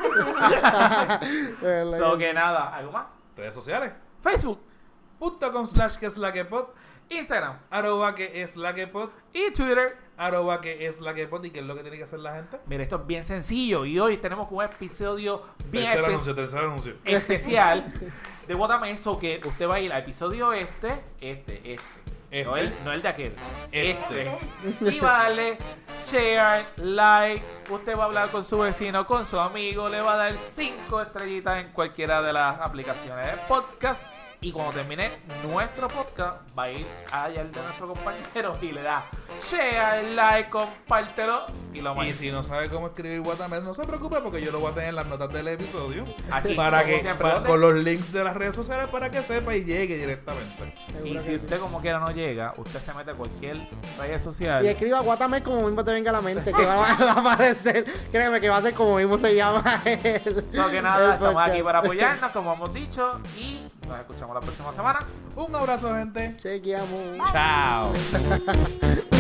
So que nada, ¿algo más? Redes sociales. Facebook, .com/que es la que pod, Instagram @que es la que pod, y Twitter. @que es la que pod. ¿Y qué es lo que tiene que hacer la gente? Mira, esto es bien sencillo y hoy tenemos un episodio bien Tercer anuncio. especial de Guatameso, que usted va a ir al episodio este. No el de aquel. Y va a darle share, like. Usted va a hablar con su vecino, con su amigo. Le va a dar 5 estrellitas en cualquiera de las aplicaciones de podcast. Y cuando termine nuestro podcast, va a ir allá el de nuestro compañero y le da share, like, compártelo y lo más. Y si no sabe cómo escribir Guatamés, no se preocupe porque yo lo voy a tener en las notas del episodio. Aquí, para como que siempre, ¿dónde? con los links de las redes sociales para que sepa y llegue directamente. Y si usted como quiera no llega, usted se mete a cualquier red social. Y escriba Guatame como mismo te venga a la mente, que va a aparecer. Créeme que va a ser como mismo se llama él. So que nada, el estamos podcast. aquí para apoyarnos, como hemos dicho, y nos escuchamos la próxima semana. Un abrazo, gente. Chequeamos. Chao.